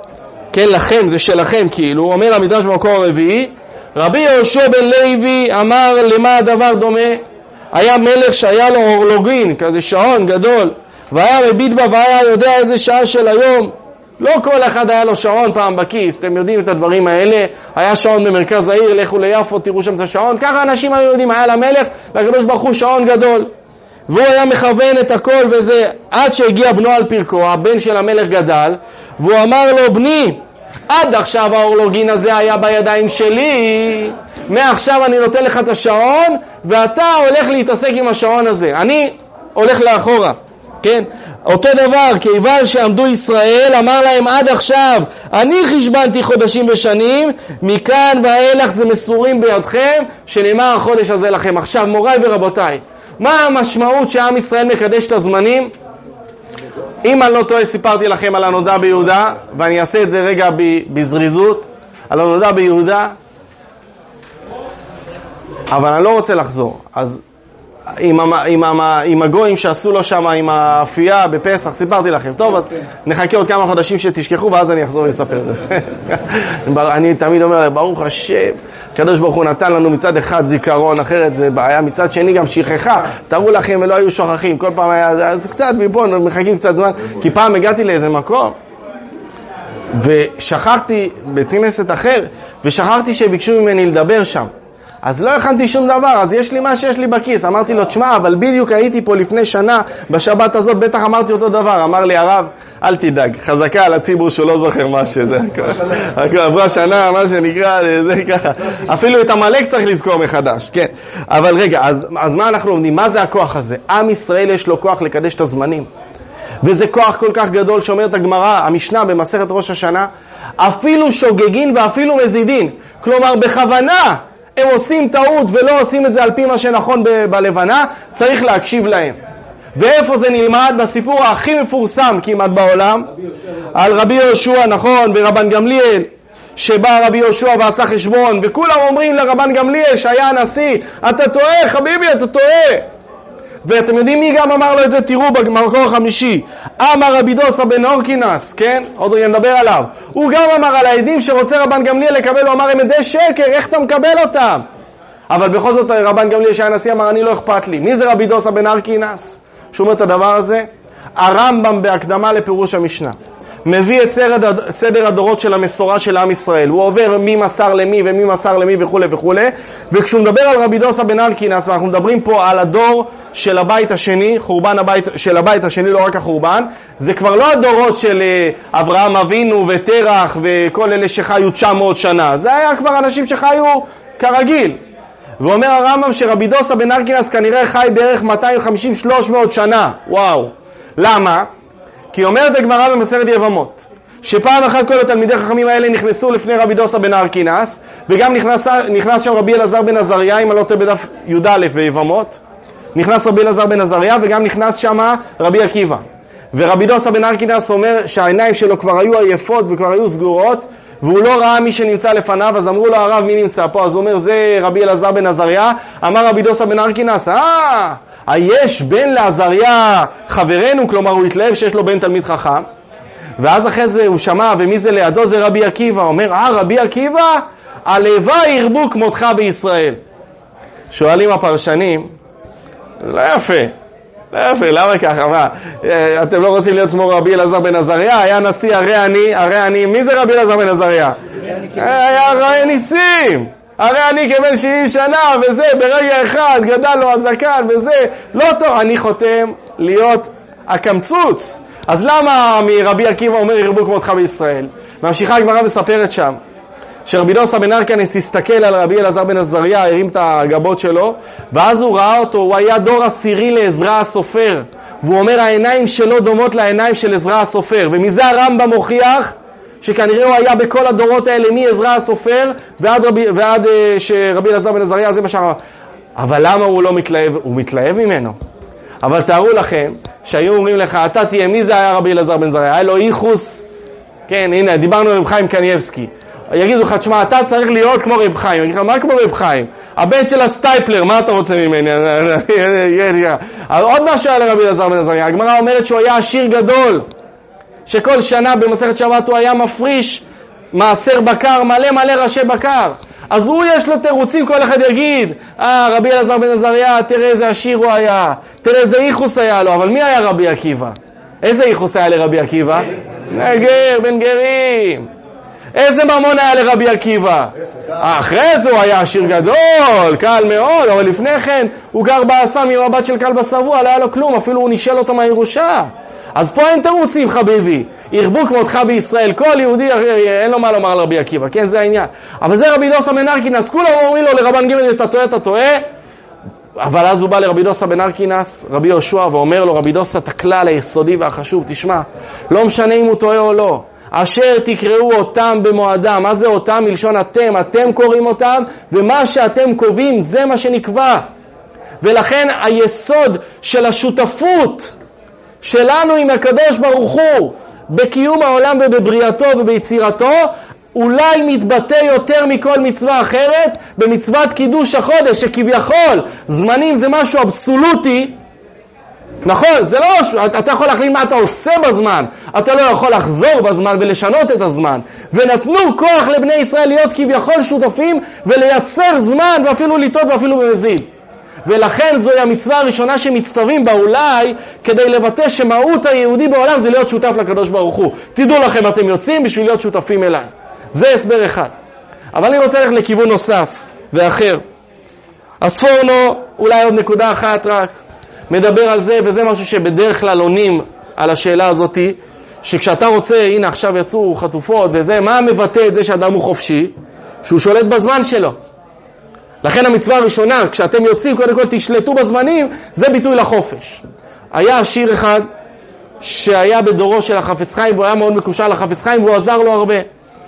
כן, לכם, זה שלכם כאילו, אומר המדרש במקור הרביעי, רבי יהושע בן לוי אמר למה הדבר דומה? היה מלך שהיה לו אורלוגין, כזה שעון גדול, והיה מביט בה והיה יודע איזה שעה של היום. לא כל אחד היה לו שעון פעם בכיס, אתם יודעים את הדברים האלה, היה שעון במרכז העיר, לכו ליפו, תראו שם את השעון, ככה אנשים היו יודעים, היה למלך, לקדוש ברוך הוא שעון גדול. והוא היה מכוון את הכל וזה, עד שהגיע בנו על פרקו, הבן של המלך גדל, והוא אמר לו, בני, עד עכשיו האורלוגין הזה היה בידיים שלי, מעכשיו אני נותן לך את השעון, ואתה הולך להתעסק עם השעון הזה. אני הולך לאחורה, כן? אותו דבר, כיוון שעמדו ישראל, אמר להם עד עכשיו, אני חשבנתי חודשים ושנים, מכאן ואילך זה מסורים בידכם, שנאמר החודש הזה לכם. עכשיו, מוריי ורבותיי, מה המשמעות שעם ישראל מקדש את הזמנים? אם אני לא טועה, סיפרתי לכם על הנודע ביהודה, ואני אעשה את זה רגע בזריזות, על הנודע ביהודה, אבל אני לא רוצה לחזור. אז עם, עם, עם, עם הגויים שעשו לו שם, עם האפייה בפסח, סיפרתי לכם. טוב, אז נחכה עוד כמה חודשים שתשכחו, ואז אני אחזור לספר את זה. אני תמיד אומר, ברוך השם, הקדוש ברוך הוא נתן לנו מצד אחד זיכרון, אחרת זה בעיה, מצד שני גם שכחה. תראו לכם, ולא היו שוכחים, כל פעם היה, אז קצת, בואו, מחכים קצת זמן, כי פעם הגעתי לאיזה מקום, ושכחתי, בית כנסת אחר, ושכחתי שביקשו ממני לדבר שם. אז לא הכנתי שום דבר, אז יש לי מה שיש לי בכיס. אמרתי לו, תשמע, אבל בדיוק הייתי פה לפני שנה, בשבת הזאת, בטח אמרתי אותו דבר. אמר לי, הרב, אל תדאג, חזקה על הציבור שהוא לא זוכר מה שזה. עברה שנה, מה שנקרא, זה ככה. אפילו את המלאק צריך לזכור מחדש, כן. אבל רגע, אז, אז מה אנחנו לומדים? מה זה הכוח הזה? עם ישראל יש לו כוח לקדש את הזמנים. וזה כוח כל כך גדול שאומרת הגמרא, המשנה במסכת ראש השנה, אפילו שוגגין ואפילו מזידין. כלומר, בכוונה הם עושים טעות ולא עושים את זה על פי מה שנכון ב- בלבנה, צריך להקשיב להם. ואיפה זה נלמד? בסיפור הכי מפורסם כמעט בעולם, על רבי יהושע, נכון, ורבן גמליאל, שבא רבי יהושע ועשה חשבון, וכולם אומרים לרבן גמליאל שהיה הנשיא, אתה טועה חביבי, אתה טועה. ואתם יודעים מי גם אמר לו את זה? תראו במקור החמישי, אמר רבי דוסא בן הורקינס, כן? עוד רגע נדבר עליו. הוא גם אמר על העדים שרוצה רבן גמליאל לקבל, הוא אמר הם עדי שקר, איך אתה מקבל אותם? אבל בכל זאת רבן גמליאל שהיה נשיא אמר אני לא אכפת לי. מי זה רבי דוסא בן הורקינס? שהוא אומר את הדבר הזה? הרמב"ם בהקדמה לפירוש המשנה מביא את סדר הדורות של המסורה של עם ישראל. הוא עובר מי מסר למי ומי מסר למי וכו' וכו'. וכשהוא מדבר על רבי דוסא בן הורקינס, ואנחנו מדברים פה על הדור של הבית השני, חורבן הבית של הבית השני, לא רק החורבן, זה כבר לא הדורות של אברהם אבינו ותרח וכל אלה שחיו תשע מאות שנה. זה היה כבר אנשים שחיו כרגיל. ואומר הרמב"ם שרבי דוסא בן הורקינס כנראה חי בערך מאתיים וחמישים שלוש מאות שנה. וואו. למה? כי אומרת הגמרא במסכת יבמות, שפעם אחת כל התלמידי חכמים האלה נכנסו לפני רבי דוסא בן הורקינס, וגם נכנס, נכנס שם רבי אלעזר בן עזריה, אם אני לא טועה בדף י"א ביבמות, נכנס רבי אלעזר בן עזריה, וגם נכנס שם רבי עקיבא. ורבי דוסא בן הורקינס אומר שהעיניים שלו כבר היו עייפות וכבר היו סגורות, והוא לא ראה מי שנמצא לפניו, אז אמרו לו הרב מי נמצא פה? אז הוא אומר זה רבי אלעזר בן עזריה. אמר רבי דוסא בן הורקינס, אה, יש בן לעזריה חברנו, כלומר הוא התלהב שיש לו בן תלמיד חכם. ואז אחרי זה הוא שמע, ומי זה לידו? זה רבי עקיבא. אומר, אה, רבי עקיבא, הלוואי ירבו כמותך בישראל. שואלים הפרשנים, זה לא יפה. לא יפה, למה ככה? מה? אתם לא רוצים להיות כמו רבי אלעזר בן עזריה? היה נשיא, הרי אני, הרי אני, מי זה רבי אלעזר בן עזריה? היה הרי ניסים. הרי אני כבן שבעים שנה, וזה, ברגע אחד גדל לו הזקן, וזה, לא טוב. אני חותם להיות הקמצוץ. אז למה מרבי עקיבא אומר ירבו כמותך בישראל? ממשיכה הגמרא מספרת שם, שרבי דוסא בן הורקינס הסתכל על רבי אלעזר בן עזריה, הרים את הגבות שלו, ואז הוא ראה אותו, הוא היה דור עשירי לעזרא הסופר, והוא אומר העיניים שלו דומות לעיניים של עזרא הסופר, ומזה הרמב"ם מוכיח שכנראה הוא היה בכל הדורות האלה מעזרא הסופר ועד, רבי, ועד שרבי אלעזר בן עזריה, זה מה שאמר. אבל למה הוא לא מתלהב? הוא מתלהב ממנו. אבל תארו לכם שהיו אומרים לך, אתה תהיה, מי זה היה רבי אלעזר בן עזריה? היה לו ייחוס, כן, הנה, דיברנו על רב חיים קניבסקי. יגידו לך, תשמע, אתה צריך להיות כמו רב חיים. יגיד לך, מה כמו רב חיים? הבית של הסטייפלר, מה אתה רוצה ממני? עוד משהו היה לרבי אלעזר בן עזריה. הגמרא אומרת שהוא היה עשיר גדול, שכל שנה במסכת שבת הוא היה מפריש מעשר בקר, מלא מלא ראשי בקר. אז הוא יש לו תירוצים, כל אחד יגיד, אה, רבי אלעזר בן עזריה, תראה איזה עשיר הוא היה, תראה איזה ייחוס היה לו. אבל מי היה רבי עקיבא? איזה ייחוס היה לרבי עקיבא? נגר, בן גרים. איזה ממון היה לרבי עקיבא? אחרי זה הוא היה עשיר גדול, קל מאוד, אבל לפני כן הוא גר בעשה מרבת של קל בשבוע, לא היה לו כלום, אפילו הוא נשאל אותו מהירושה. אז פה אין תירוצים חביבי, ירבו כמותך בישראל, כל יהודי אין לו מה לומר לרבי עקיבא, כן, זה העניין. אבל זה רבי דוסא בן הורקינס, כולם אומרים לו לרבן גמליאל, אתה טועה, אתה טועה. אבל אז הוא בא לרבי דוסא בן הורקינס, רבי יהושע, ואומר לו, רבי דוסא, את הכלל היסודי והחשוב, תשמע, לא משנה אם הוא טועה או לא, אשר תקראו אותם במועדם. מה זה אותם? מלשון אתם, אתם קוראים אותם, ומה שאתם קובעים זה מה שנקבע. ולכן היסוד של השותפות שלנו עם הקדוש ברוך הוא בקיום העולם ובבריאתו וביצירתו אולי מתבטא יותר מכל מצווה אחרת במצוות קידוש החודש, שכביכול זמנים זה משהו אבסולוטי. נכון, זה לא משהו, אתה יכול להחליט מה אתה עושה בזמן, אתה לא יכול לחזור בזמן ולשנות את הזמן. ונתנו כוח לבני ישראל להיות כביכול שותפים ולייצר זמן ואפילו לטעות ואפילו במזיד. ולכן זוהי המצווה הראשונה שמצטווים בה אולי, כדי לבטא שמהות היהודי בעולם זה להיות שותף לקדוש ברוך הוא. תדעו לכם, אתם יוצאים בשביל להיות שותפים אליי. זה הסבר אחד. אבל אני רוצה ללכת לכיוון נוסף ואחר. הספורנו, אולי עוד נקודה אחת רק, מדבר על זה, וזה משהו שבדרך כלל עונים על השאלה הזאת, שכשאתה רוצה, הנה עכשיו יצאו חטופות וזה, מה מבטא את זה שאדם הוא חופשי? שהוא שולט בזמן שלו. לכן המצווה הראשונה, כשאתם יוצאים, קודם כל תשלטו בזמנים, זה ביטוי לחופש. היה שיר אחד שהיה בדורו של החפץ חיים, והוא היה מאוד מקושר לחפץ חיים, והוא עזר לו הרבה.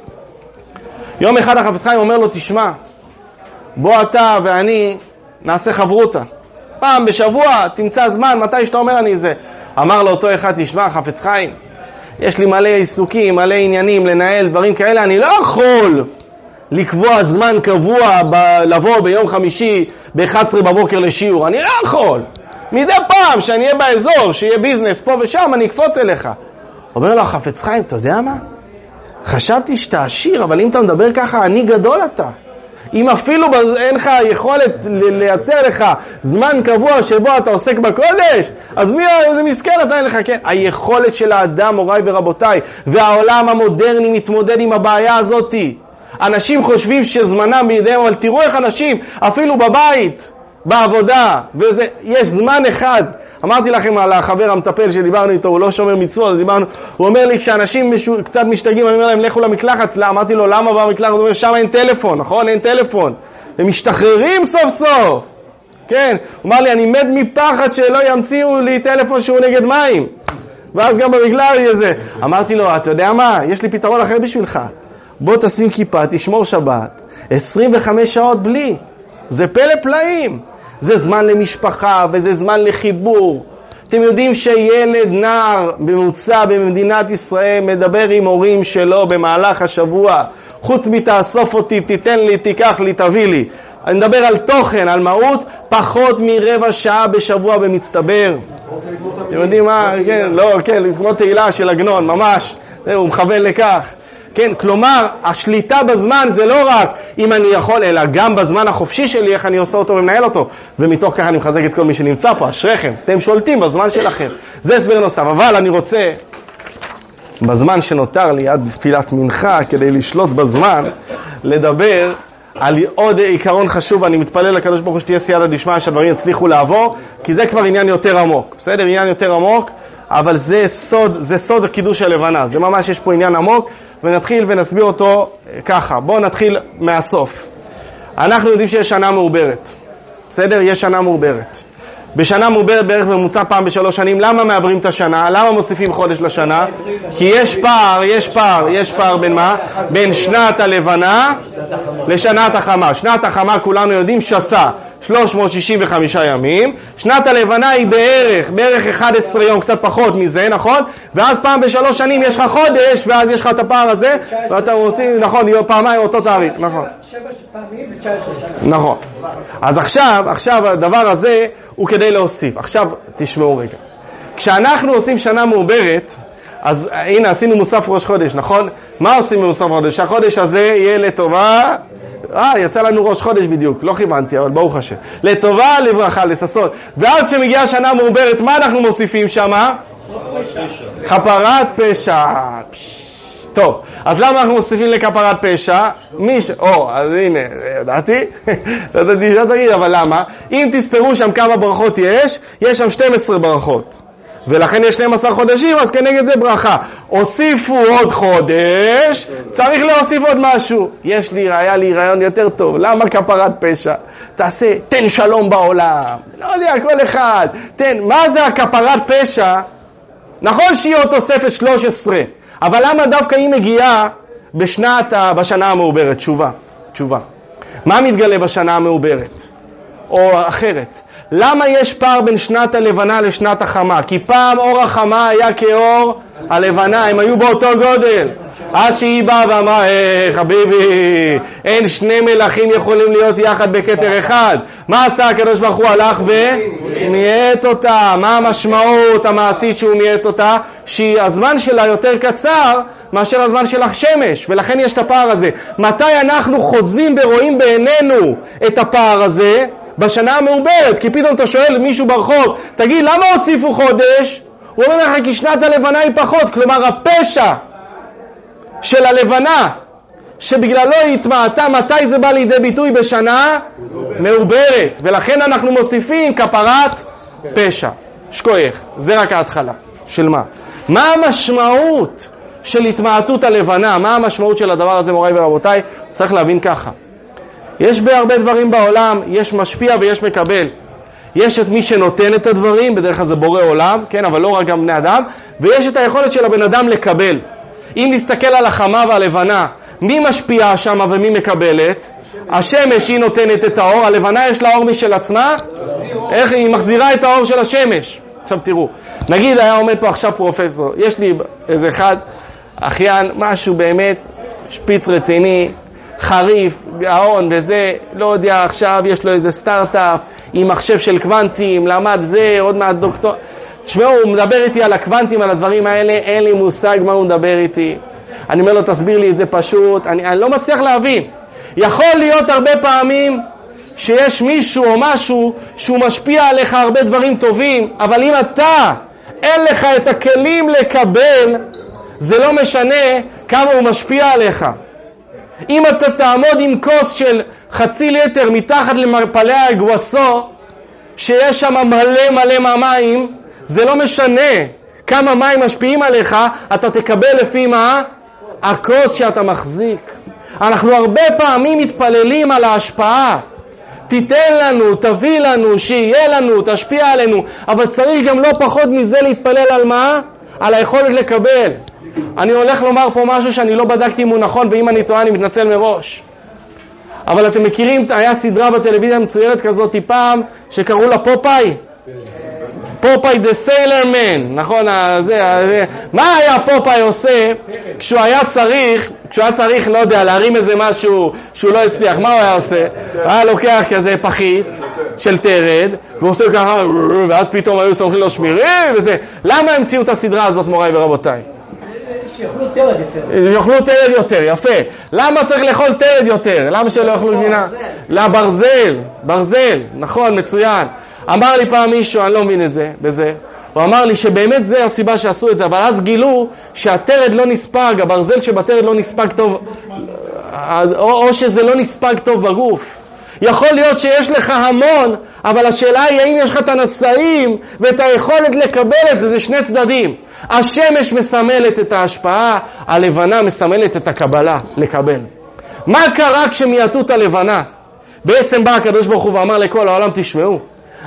יום אחד החפץ חיים אומר לו, תשמע, בוא אתה ואני נעשה חברותה. פעם בשבוע תמצא זמן, מתי שאתה אומר אני זה. אמר לו אותו אחד, תשמע, חפץ חיים, יש לי מלא עיסוקים, מלא עניינים, לנהל דברים כאלה, אני לא יכול לקבוע זמן קבוע, ב- לבוא ביום חמישי ב-אחת עשרה בבוקר לשיעור, אני לא יכול. מדי פעם שאני אהיה באזור, שיהיה ביזנס פה ושם, אני אקפוץ אליך. אומר לו, חפץ חיים, אתה יודע מה? חשבתי שאתה עשיר, אבל אם אתה מדבר ככה, אני גדול אתה. אם אפילו אין לך יכולת לייצר לך זמן קבוע שבו אתה עוסק בקודש, אז מי איזה מסכן אתה אין לך, כן? היכולת של האדם, מוריי ורבותיי, והעולם המודרני מתמודד עם הבעיה הזאת. אנשים חושבים שזמנם בידיהם, אבל תראו איך אנשים, אפילו בבית, בעבודה, וזה, יש זמן אחד. אמרתי לכם על החבר המטפל שדיברנו איתו, הוא לא שומר מצוות, דיברנו, הוא אומר לי, כשאנשים משו, קצת משתגעים, אני אומר להם, לכו למקלחת, לא, אמרתי לו, למה במקלחת? הוא אומר, שם אין טלפון, נכון? אין טלפון. הם משתחררים סוף סוף. כן, הוא אמר לי, אני מת מפחד שלא ימציאו לי טלפון שהוא נגד מים. ואז גם במקלחת יהיה זה. אמרתי לו, אתה יודע מה? יש לי פתרון אחר בשבילך. בוא תשים כיפה, תשמור שבת, עשרים וחמש שעות בלי. זה פלא פלאים. זה זמן למשפחה וזה זמן לחיבור. אתם יודעים שילד נער בממוצע במדינת ישראל מדבר עם הורים שלו במהלך השבוע. חוץ מתאסוף אותי, תיתן לי, תיקח לי, תביא לי. אני מדבר על תוכן, על מהות, פחות מרבע שעה בשבוע במצטבר. אתם יודעים מה? כן, לא, כן, כמו תהילה של עגנון, ממש. הוא מכוון לכך. כן, כלומר, השליטה בזמן זה לא רק אם אני יכול, אלא גם בזמן החופשי שלי, איך אני עושה אותו ומנהל אותו. ומתוך כך אני מחזק את כל מי שנמצא פה, אשריכם, אתם שולטים בזמן שלכם. זה הסבר נוסף, אבל אני רוצה, בזמן שנותר לי עד תפילת מנחה, כדי לשלוט בזמן, לדבר על עוד עיקרון חשוב. אני מתפלל לקדוש ברוך הוא שתהיה סייעתא דשמיא שהדברים יצליחו לעבור, כי זה כבר עניין יותר עמוק, בסדר? עניין יותר עמוק, אבל זה סוד, זה סוד הקידוש הלבנה, זה ממש יש פה עניין עמוק, ונתחיל ונסביר אותו ככה. בואו נתחיל מהסוף. אנחנו יודעים שיש שנה מעוברת, בסדר? יש שנה מעוברת. בשנה מעוברת בערך בממוצע פעם בשלוש שנים. למה מעברים את השנה? למה מוסיפים חודש לשנה? כי יש פער, יש פער, יש פער בין מה? בין שנת הלבנה לשנת החמה. שנת החמה כולנו יודעים שסה שלוש מאות שישים וחמישה ימים. שנת הלבנה היא בערך, בערך אחד עשר יום, קצת פחות מזה, נכון? ואז פעם בשלוש שנים יש לך חודש, ואז יש לך את הפער הזה, ואתה עושים, נכון, פעמיים אותו תאריך, נכון. שבע פעמים ב-תשע עשרה שנה. נכון. אז עכשיו, עכשיו הדבר הזה הוא כדי להוסיף. עכשיו תשמעו רגע. כשאנחנו עושים שנה מעוברת, אז הנה עשינו מוסף ראש חודש, נכון? מה עושים במוסף חודש? החודש הזה יהיה לטובה, אה, יצא לנו ראש חודש בדיוק, לא כיוונתי, אבל ברוך השם. לטובה, לברכה, לששון. ואז כשמגיעה שנה מעוברת, מה אנחנו מוסיפים שמה? כפרת פשע. טוב, אז למה אנחנו מוסיפים לכפרת פשע? מי ש... או, אז הנה, ידעתי, ידעתי שאתה תגיד, אבל למה? אם תספרו שם כמה ברכות יש, יש שם שתים עשרה ברכות. ולכן יש שנים עשר חודשים, אז כנגד זה ברכה. הוסיפו עוד חודש, צריך להוסיף עוד משהו. יש לי, היה לי רעיון יותר טוב. למה כפרת פשע? תעשה, תן שלום בעולם. לא יודע, כל אחד. תן, מה זה הכפרת פשע? נכון שהיא עוד תוספת שלוש עשרה. אבל למה דווקא היא מגיעה בשנת, בשנה המעוברת? תשובה, תשובה. מה מתגלה בשנה המעוברת? או אחרת. למה יש פער בין שנת הלבנה לשנת החמה? כי פעם אור החמה היה כאור הלבנה, הם היו באותו גודל. עד שהיא באה ואמרה, אה, חביבי, אין שני מלכים יכולים להיות יחד בכתר אחד. מה עשה הקדוש ברוך הוא? הלך ומייט אותה. מה המשמעות המעשית שהוא מייט אותה? שהזמן שלה יותר קצר מאשר הזמן של השמש, ולכן יש את הפער הזה. מתי אנחנו חוזים ורואים בעינינו את הפער הזה? בשנה המעוברת, כי פתאום אתה שואל מישהו ברחוב, תגיד, למה הוסיפו חודש? הוא אומר לך, כי שנת הלבנה היא פחות, כלומר הפשע של הלבנה, שבגללו היא התמעטה, מתי זה בא לידי ביטוי? בשנה מעוברת, ולכן אנחנו מוסיפים כפרת פשע. שכוח, זה רק ההתחלה. של מה? מה המשמעות של התמעטות הלבנה? מה המשמעות של הדבר הזה, מוריי ורבותיי? צריך להבין ככה. יש בהרבה דברים בעולם, יש משפיע ויש מקבל. יש את מי שנותן את הדברים, בדרך כלל זה בורא עולם, כן, אבל לא רק גם בני אדם, ויש את היכולת של הבן אדם לקבל. אם נסתכל על החמה והלבנה, מי משפיע שם ומי מקבלת? השמש היא נותנת את האור, הלבנה יש לה אור משל עצמה, איך היא מחזירה את האור של השמש. עכשיו תראו, נגיד היה עומד פה עכשיו פרופסור, יש לי איזה אחד, אחיין, משהו באמת, שפיץ רציני, חריף, גאון וזה, לא יודע, עכשיו יש לו איזה סטארט-אפ עם מחשב של קוונטים, למד זה, עוד מעט דוקטור. תשמעו, הוא מדבר איתי על הקוונטים, על הדברים האלה, אין לי מושג מה הוא מדבר איתי. אני אומר לו, תסביר לי את זה פשוט, אני, אני לא מצליח להבין. יכול להיות הרבה פעמים שיש מישהו או משהו שהוא משפיע עליך הרבה דברים טובים, אבל אם אתה, אין לך את הכלים לקבל, זה לא משנה כמה הוא משפיע עליך. אם אתה תעמוד עם כוס של חצי ליטר מתחת למרפלי הגווסו, שיש שם מלא מלא מהמים, זה לא משנה כמה מים משפיעים עליך, אתה תקבל לפי מה? הכוס שאתה מחזיק. אנחנו הרבה פעמים מתפללים על ההשפעה. תיתן לנו, תביא לנו, שיהיה לנו, תשפיע עלינו, אבל צריך גם לא פחות מזה להתפלל על מה? על היכולת לקבל. אני הולך לומר פה משהו שאני לא בדקתי אם הוא נכון, ואם אני טועה אני מתנצל מראש. אבל אתם מכירים, היה סדרה בטלוויזיה מצוירת כזאת פעם, שקראו לה פופאי. פופאי דה סיילר מן, נכון? זה, זה. מה היה פופאי עושה כשהוא היה צריך, כשהוא היה צריך, לא יודע, להרים איזה משהו שהוא לא הצליח, מה הוא היה עושה? הוא היה לוקח כזה פחית של תרד, והוא עושה ככה, ואז פתאום היו סומכים לו שמירים וזה. למה המציאו את הסדרה הזאת, מוריי ורבותיי? שיאכלו תרד יותר. יאכלו תרד יותר, יפה. למה צריך לאכול תרד יותר? למה שלא יאכלו גבינה? לברזל, ברזל, נכון, מצוין. אמר לי פעם מישהו, אני לא מבין את זה, בזה. הוא אמר לי שבאמת זה הסיבה שעשו את זה, אבל אז גילו שהתרד לא נספג, הברזל שבתרד לא נספג טוב, או, או שזה לא נספג טוב בגוף. יכול להיות שיש לך המון, אבל השאלה היא האם יש לך את הנשאים ואת היכולת לקבל את זה, זה שני צדדים. השמש מסמלת את ההשפעה, הלבנה מסמלת את הקבלה, לקבל. מה קרה כשמייתות הלבנה? בעצם בא הקדוש ברוך הוא ואמר לכל העולם, תשמעו,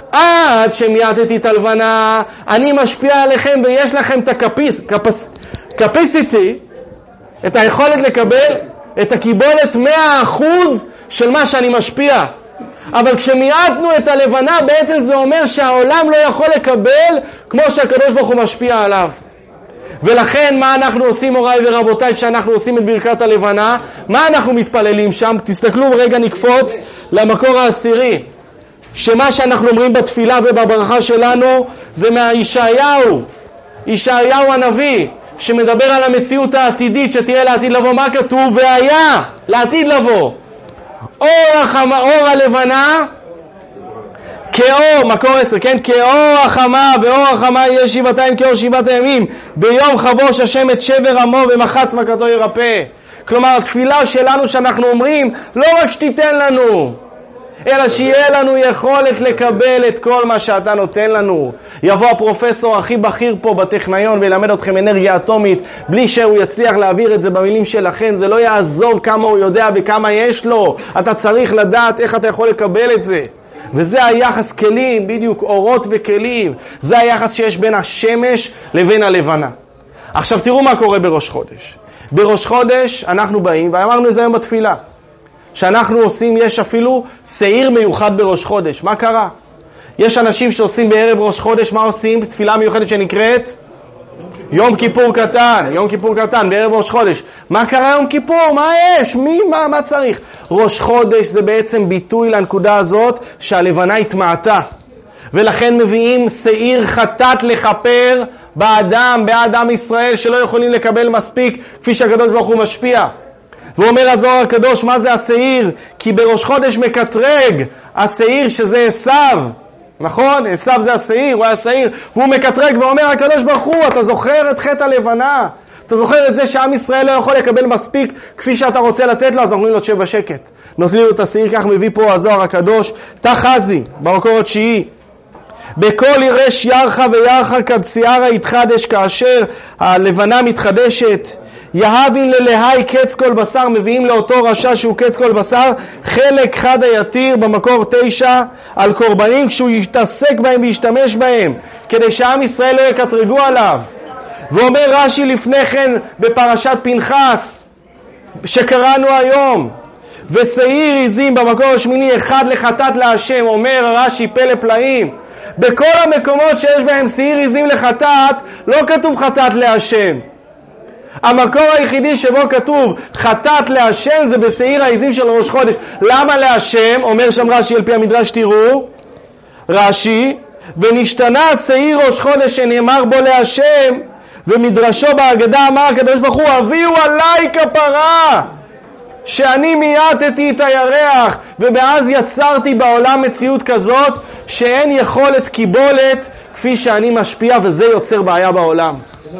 עד שמייתתי את הלבנה, אני משפיע עליכם ויש לכם את הקפיס, קפס, קפיסיטי, את היכולת לקבל את הקיבולת מאה אחוז של מה שאני משפיע. אבל כשמייתנו את הלבנה, בעצם זה אומר שהעולם לא יכול לקבל כמו שהקדוש ברוך הוא משפיע עליו. ולכן מה אנחנו עושים, מוריי ורבותיי, כשאנחנו עושים את ברכת הלבנה? מה אנחנו מתפללים שם? תסתכלו רגע, נקפוץ למקור העשירי. שמה שאנחנו אומרים בתפילה ובברכה שלנו זה מהישעיהו, ישעיהו הנביא, שמדבר על המציאות העתידית שתהיה לעתיד לבוא. מה כתוב? והיה לעתיד לבוא אור החמה, אור הלבנה כאור, מקור עשר, כן? כאור החמה, ואור החמה יהיה שבעתיים כאור שבעת הימים, ביום חבוש השם את שבר עמו ומחץ מכתו ירפא. כלומר, התפילה שלנו שאנחנו אומרים, לא רק שתיתן לנו, אלא שיהיה לנו יכולת לקבל את כל מה שאתה נותן לנו. יבוא הפרופסור הכי בכיר פה בטכניון וילמד אתכם אנרגיה אטומית, בלי שהוא יצליח להעביר את זה במילים שלכם, זה לא יעזור כמה הוא יודע וכמה יש לו. אתה צריך לדעת איך אתה יכול לקבל את זה. וזה היחס כלים, בדיוק אורות וכלים. זה היחס שיש בין השמש לבין הלבנה. עכשיו תראו מה קורה בראש חודש. בראש חודש אנחנו באים, ואמרנו את זה היום בתפילה, שאנחנו עושים, יש אפילו שעיר מיוחד בראש חודש. מה קרה? יש אנשים שעושים בערב ראש חודש, מה עושים? תפילה מיוחדת שנקראת יום כיפור קטן, יום כיפור קטן בערב ראש חודש. מה קרה יום כיפור? מה יש? מי? מה? מה צריך? ראש חודש זה בעצם ביטוי לנקודה הזאת שהלבנה התמעטה, ולכן מביאים שעיר חטאת לכפר באדם, באדם ישראל שלא יכולים לקבל מספיק כפי שהקדוש ברוך הוא משפיע. ואומר הזוהר הקדוש, מה זה השעיר? כי בראש חודש מקטרג, השעיר שזה עשיו, נכון? עשיו זה השעיר, הוא היה שעיר, והוא מקטרג ואומר הקדוש ברוך הוא, אתה זוכר את חטא הלבנה? אתה זוכר את זה שעם ישראל לא יכול לקבל מספיק כפי שאתה רוצה לתת לו, אז אומרים לו תשב בשקט. נוטלים לו את השעיר, כך מביא פה הזוהר הקדוש, תחזי, במקור התשיעי. בכל ירש ירחה וירחה כד שיערה יתחדש, כאשר הלבנה מתחדשת. יהבין ללהי קץ כל בשר, מביאים לאותו רשע שהוא קץ כל בשר, חלק חד היתיר במקור תשע, על קורבנים כשהוא יתעסק בהם וישתמש בהם, כדי שעם ישראל לא יקטרגו עליו. ואומר רש"י לפני כן בפרשת פנחס שקראנו היום, ושעיר עזים במקור השמיני אחד לחטאת להשם, אומר רש"י פלא פלאים, בכל המקומות שיש בהם שעיר עזים לחטאת לא כתוב חטאת להשם. המקור היחידי שבו כתוב חטאת להשם זה בשעיר העזים של ראש חודש. למה להשם? אומר שם רש"י על פי המדרש, תראו רש"י, ונשתנה שעיר ראש חודש שנאמר בו להשם, ומדרשו בהגדה אמר הקדוש ברוך הוא, הביאו עליי כפרה שאני מייתתי את הירח, ומאז יצרתי בעולם מציאות כזאת שאין יכולת קיבולת כפי שאני משפיע, וזה יוצר בעיה בעולם.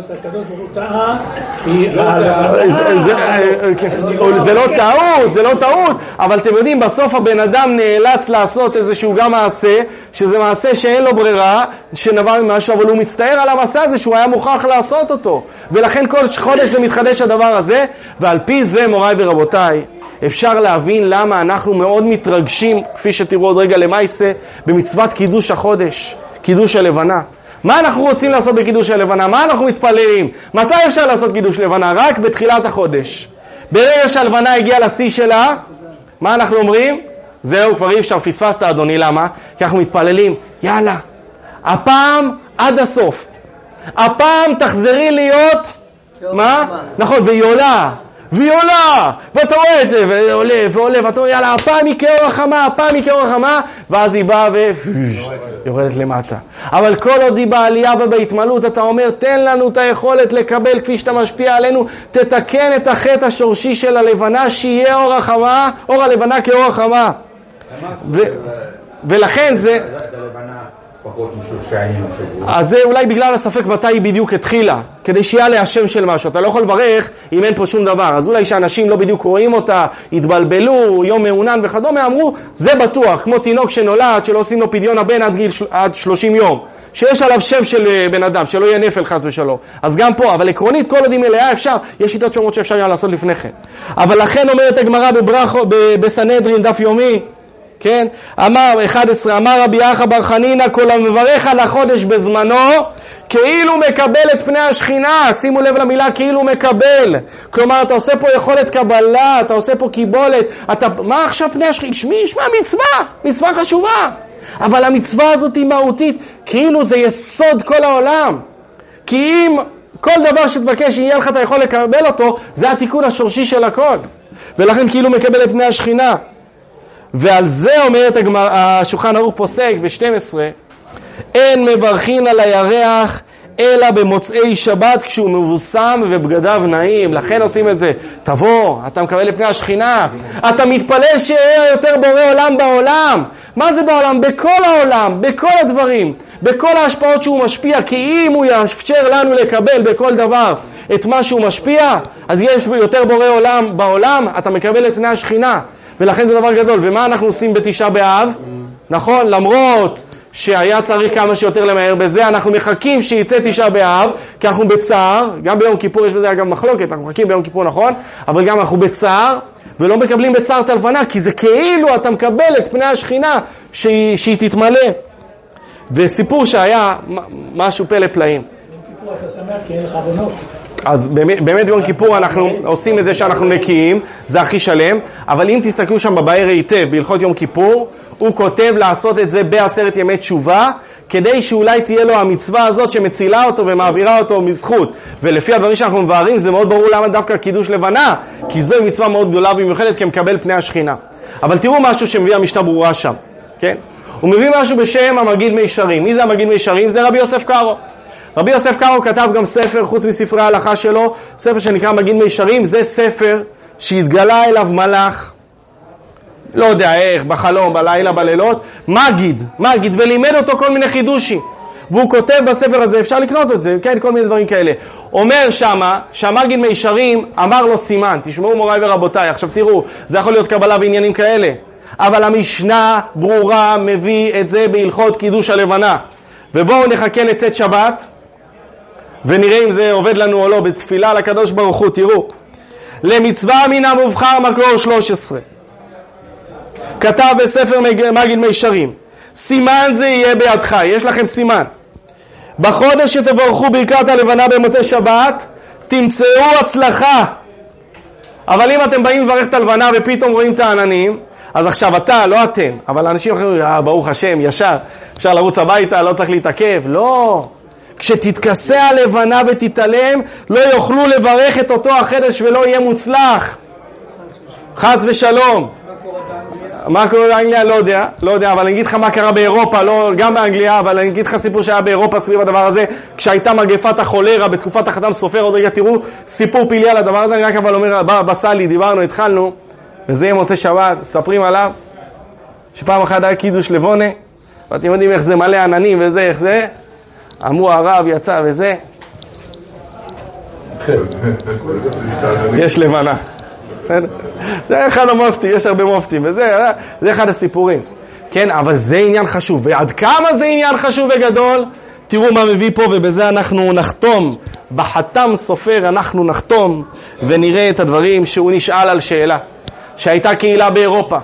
זה לא טעות, זה לא טעות, אבל אתם יודעים, בסוף הבן אדם נאלץ לעשות איזשהו גם מעשה, שזה מעשה שאין לו ברירה, שנבע ממשהו, אבל הוא מצטער על המעשה הזה שהוא היה מוכרח לעשות אותו, ולכן כל חודש זה מתחדש הדבר הזה. ועל פי זה, מוריי ורבותיי, אפשר להבין למה אנחנו מאוד מתרגשים, כפי שתראו עוד רגע למעשה, במצוות קידוש החודש, קידוש הלבנה. מה אנחנו רוצים לעשות בקידוש הלבנה? מה אנחנו מתפללים? מתי אפשר לעשות קידוש לבנה? רק בתחילת החודש. ברגע שהלבנה הגיעה לשיא שלה, מה אנחנו אומרים? זהו, כבר אי אפשר, פספסת אדוני. למה? כי אנחנו מתפללים, יאללה, הפעם עד הסוף. הפעם תחזרי להיות, מה? נכון, והיא עולה. והיא עולה, ואתה רואה את זה, ועולה, ועולה, ואתה רואה, יאללה, הפעם היא כאור החמה, הפעם היא כאור החמה, ואז היא באה ויורדת למטה. אבל כל עוד היא בעלייה ובהתמלות, אתה אומר, תן לנו את היכולת לקבל כפי שאתה משפיע עלינו, תתקן את החטא השורשי של הלבנה, שיהיה אור החמה, אור הלבנה כאור החמה. ולכן זה... אז זה אולי בגלל הספק מתי היא בדיוק התחילה, כדי שיהיה לה השם של משהו. אתה לא יכול לברך אם אין פה שום דבר. אז אולי שאנשים לא בדיוק רואים אותה, התבלבלו, יום מעונן וכדומה, אמרו, זה בטוח, כמו תינוק שנולד, שלא עושים לו פדיון הבן עד גיל עד שלושים יום, שיש עליו שם של בן אדם, שלא יהיה נפל חס ושלום. אז גם פה, אבל עקרונית כל עוד היא מלאה אפשר, יש שיטות שאומרות שאפשר היה לעשות לפני כן. אבל לכן אומרת הגמרא בברכו, בסנהדרין דף יומי, כן? אמר אחד עשר, אמר רבי יחיא בר חנינא, כל המברך על החודש בזמנו כאילו מקבל את פני השכינה. שימו לב למילה כאילו מקבל, כלומר אתה עושה פה יכולת קבלה, אתה עושה פה קיבולת. אתה, מה עכשיו פני השכינה? שמי, שמע מצווה, מצווה חשובה, אבל המצווה הזאת היא מהותית, כאילו זה יסוד כל העולם. כי אם כל דבר שתבקש יהיה לך אתה יכול לקבל אותו, זה התיקון השורשי של הכל, ולכן כאילו מקבל את פני השכינה. ועל זה אומרת השולחן ערוך פוסק ב-שתים עשרה, אין מברכין על הירח אלא במוצאי שבת כשהוא מבוסם ובגדיו נעים. לכן עושים את זה. תבוא, אתה מקבל לפני השכינה, אתה מתפלל שיהיה יותר בורא עולם בעולם. מה זה בעולם? בכל העולם, בכל הדברים, בכל ההשפעות שהוא משפיע. כי אם הוא יאפשר לנו לקבל בכל דבר את מה שהוא משפיע, אז יש יותר בורא עולם בעולם, אתה מקבל את פני השכינה. ולכן זה דבר גדול. ומה אנחנו עושים בתשעה באב? נכון, למרות שהיה צריך כמה שיותר למהר בזה, אנחנו מחכים שיצא תשעה באב, כי אנחנו בצער. גם ביום כיפור יש בזה גם מחלוקת, אנחנו מחכים ביום כיפור, נכון, אבל גם אנחנו בצער, ולא מקבלים בצער את הלבנה, כי זה כאילו אתה מקבל את פני השכינה שהיא, שהיא תתמלא. וסיפור שהיה משהו פלא פלאים. כיפור אתה שמח כי אין לך עוונות. אז באמת, באמת ביום כיפור אנחנו עושים את זה שאנחנו נקיים, זה הכי שלם. אבל אם תסתכלו שם בבאר היטב, בהלכות יום כיפור, הוא כותב לעשות את זה בעשרת ימי תשובה, כדי שאולי תהיה לו המצווה הזאת שמצילה אותו ומעבירה אותו מזכות. ולפי הדברים שאנחנו מבארים, זה מאוד ברור למה דווקא קידוש לבנה, כי זוהי מצווה מאוד גדולה במיוחדת, כי מקבל פני השכינה. אבל תראו משהו שמביא המשנה ברורה שם, כן? הוא מביא משהו בשם המגיד מישרים. מי זה המגיד מישרים? זה רבי יוסף קארו. רבי יוסף קארו כתב גם ספר, חוץ מספרי ההלכה שלו, ספר שנקרא מגיד מישרים. זה ספר שהתגלה אליו מלאך, לא יודע איך, בחלום, בלילה, בלילות, מגיד, מגיד, ולימד אותו כל מיני חידושים. והוא כותב בספר הזה, אפשר לקנות את זה, כן, כל מיני דברים כאלה. אומר שמה, שהמגיד מישרים אמר לו סימן, תשמעו מוריי ורבותיי, עכשיו תראו, זה יכול להיות קבלה ועניינים כאלה. אבל המשנה ברורה מביא את זה בהלכות קידוש הלבנה. ובואו נחכה לצאת שבת, ונראה אם זה עובד לנו או לא, בתפילה לקדוש ברוך הוא, תראו. למצווה מן המובחר מקור שלוש עשרה. כתב בספר מגיד מישרים, סימן זה יהיה בידך, יש לכם סימן. בחודש שתברכו ברכת הלבנה במוצאי שבת, תמצאו הצלחה. אבל אם אתם באים לברך את הלבנה ופתאום רואים את העננים, אז עכשיו אתה, לא אתם, אבל אנשים אחרים, אה, ברוך השם, ישר, אפשר לרוץ הביתה, לא צריך להתעכב. לא. כשתתכסה הלבנה ותתעלם, לא יוכלו לברך את אותו החדש ולא יהיה מוצלח. חס ושלום. מה קורה באנגליה? לא יודע, לא יודע, אבל אני אגיד לך מה קרה באירופה, לא, גם באנגליה, אבל אני אגיד לך סיפור שהיה באירופה סביב הדבר הזה, כשהייתה מגפת החולרה בתקופת החתם סופר. עוד רגע תראו סיפור פילי על הדבר הזה. אני רק אבל אומר, בסלי, דיברנו, התחלנו, וזה יהיה מוצא שבת, מספרים עליו, שפעם אחת היה קידוש לבונה, ואתם יודעים איך זה מלא עננים וזה, איך זה, אמרו הרב יצא וזה, יש לבנה. זה אחד המופתי, יש הרבה מופתים, וזה זה אחד הסיפורים. כן, אבל זה עניין חשוב. ועד כמה זה עניין חשוב וגדול? תראו מה מביא פה, ובזה אנחנו נחתום. בחתם סופר אנחנו נחתום, ונראה את הדברים שהוא נשאל על שאלה. שהייתה קהילה באירופה,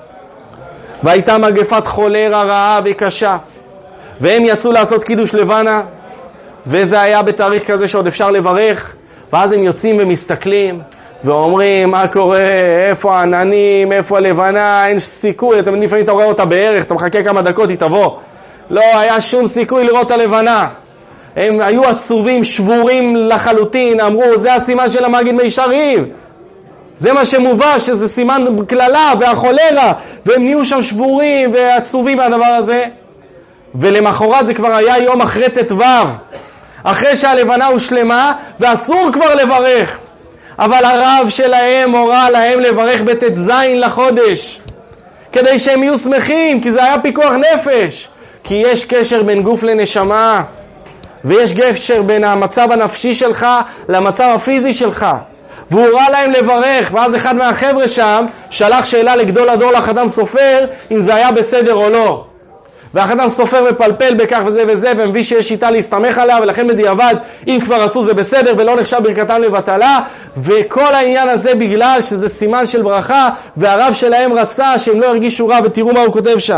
והייתה מגפת חולרה רעה וקשה, והם יצאו לעשות קידוש לבנה, וזה היה בתאריך כזה שעוד אפשר לברך, ואז הם יוצאים ומסתכלים, ואומרים, מה קורה, איפה העננים, איפה הלבנה, אין סיכוי, אתם לפעמים אתה רואה אותה בערך, אתה מחכה כמה דקות, היא תבוא. לא היה שום סיכוי לראות הלבנה. הם היו עצובים, שבורים לחלוטין, אמרו, זה הסימן של המגיד מישרים. זה מה שמובא, שזה סימן כללה והחולרה, והם נהיו שם שבורים ועצובים מהדבר הזה. ולמחרת זה כבר היה יום אחרי תתו, אחרי שהלבנה הושלמה, ואסור כבר לברך. אבל הרב שלהם הורה להם לברך בתת זין לחודש, כדי שהם יהיו שמחים, כי זה היה פיקוח נפש. כי יש קשר בין גוף לנשמה, ויש קשר בין המצב הנפשי שלך למצב הפיזי שלך. והוא הורה להם לברך, ואז אחד מהחבר'ה שם שלח שאלה לגדול הדור לחתם סופר, אם זה היה בסדר או לא. והחתם סופר מפלפל בכך וזה וזה, ומביא שיש שיטה להסתמך עליה, ולכן בדיעבד, אם כבר עשו זה בסדר, ולא נחשב ברכתם לבטלה, וכל העניין הזה בגלל שזה סימן של ברכה, והרב שלהם רצה שהם לא הרגישו רע, ותראו מה הוא כותב שם.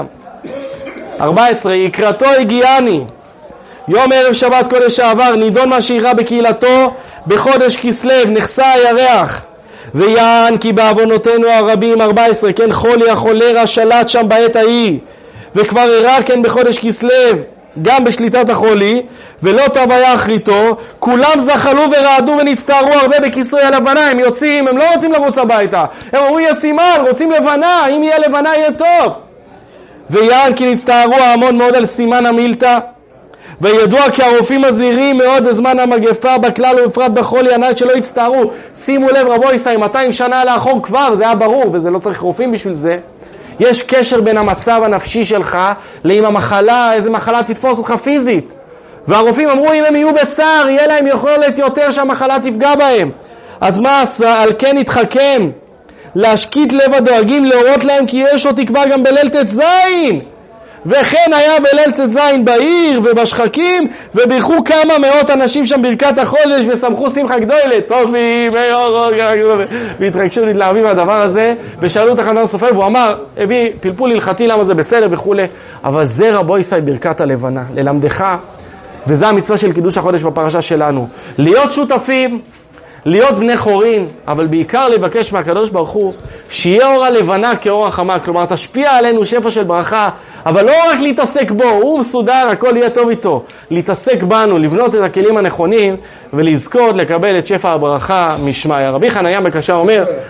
ארבע עשרה, יקראתו הגיעני, יום ערב שבת קודש שעבר, נידון מה שאירע בקהילתו, בחודש כסלו, נחסה הירח, ויען כי בעוונותינו הרבים, ארבע עשרה, כן, חולי החולרה שלט שם בעת ההיא, וכבר הראה כן בחודש כסלו, גם בשליטת החולי, ולא תרוויה אחריתו, כולם זחלו ורעדו ונצטערו הרבה בכיסוי הלבנה, הם יוצאים, הם לא רוצים לרוץ הביתה, הם אמרו יהיה סימן, רוצים לבנה, אם יהיה לבנה יהיה טוב. ויען כי נצטערו המון מאוד על סימן המילתא, וידוע כי הרופאים מזהירים מאוד בזמן המגפה בכלל ובפרט בחולי הנ"ל שלא יצטערו. שימו לב רבו ישראל, מאתיים שנה לאחור כבר, זה היה ברור, וזה לא צריך רופאים בשביל זה. יש קשר בין המצב הנפשי שלך לאם המחלה, איזה מחלה תתפוס אותך פיזית. והרופאים אמרו אם הם יהיו בצער, יהיה להם יכולת יותר שהמחלה תפגע בהם. אז מה עשה? על כן התחכם להשקיט לב הדואגים, להורות להם כי יש עוד תקווה גם בליל תת זין. וכן היה בליל תת זין בעיר ובשחקים, ובירכו כמה מאות אנשים שם ברכת החודש, ושמחו שמחה גדולה, טובים, והתרגשו להתלהבים מהדבר הזה, ושאלו את החתן סופר, והוא אמר, הביא פלפול הלכתי למה זה בסדר וכו', אבל זה רבו ישראל ברכת הלבנה, ללמדך, וזה המצווה של קידוש החודש בפרשה שלנו, להיות שותפים, להיות בני חורין, אבל בעיקר לבקש מהקדוש ברוך הוא שיהיה אור הלבנה כאור החמה, כלומר תשפיע עלינו שפע של ברכה, אבל לא רק להתעסק בו, הוא מסודר, הכל יהיה טוב איתו, להתעסק בנו, לבנות את הכלים הנכונים ולזכות לקבל את שפע הברכה משמעיה. רבי חניה בקשה אומר,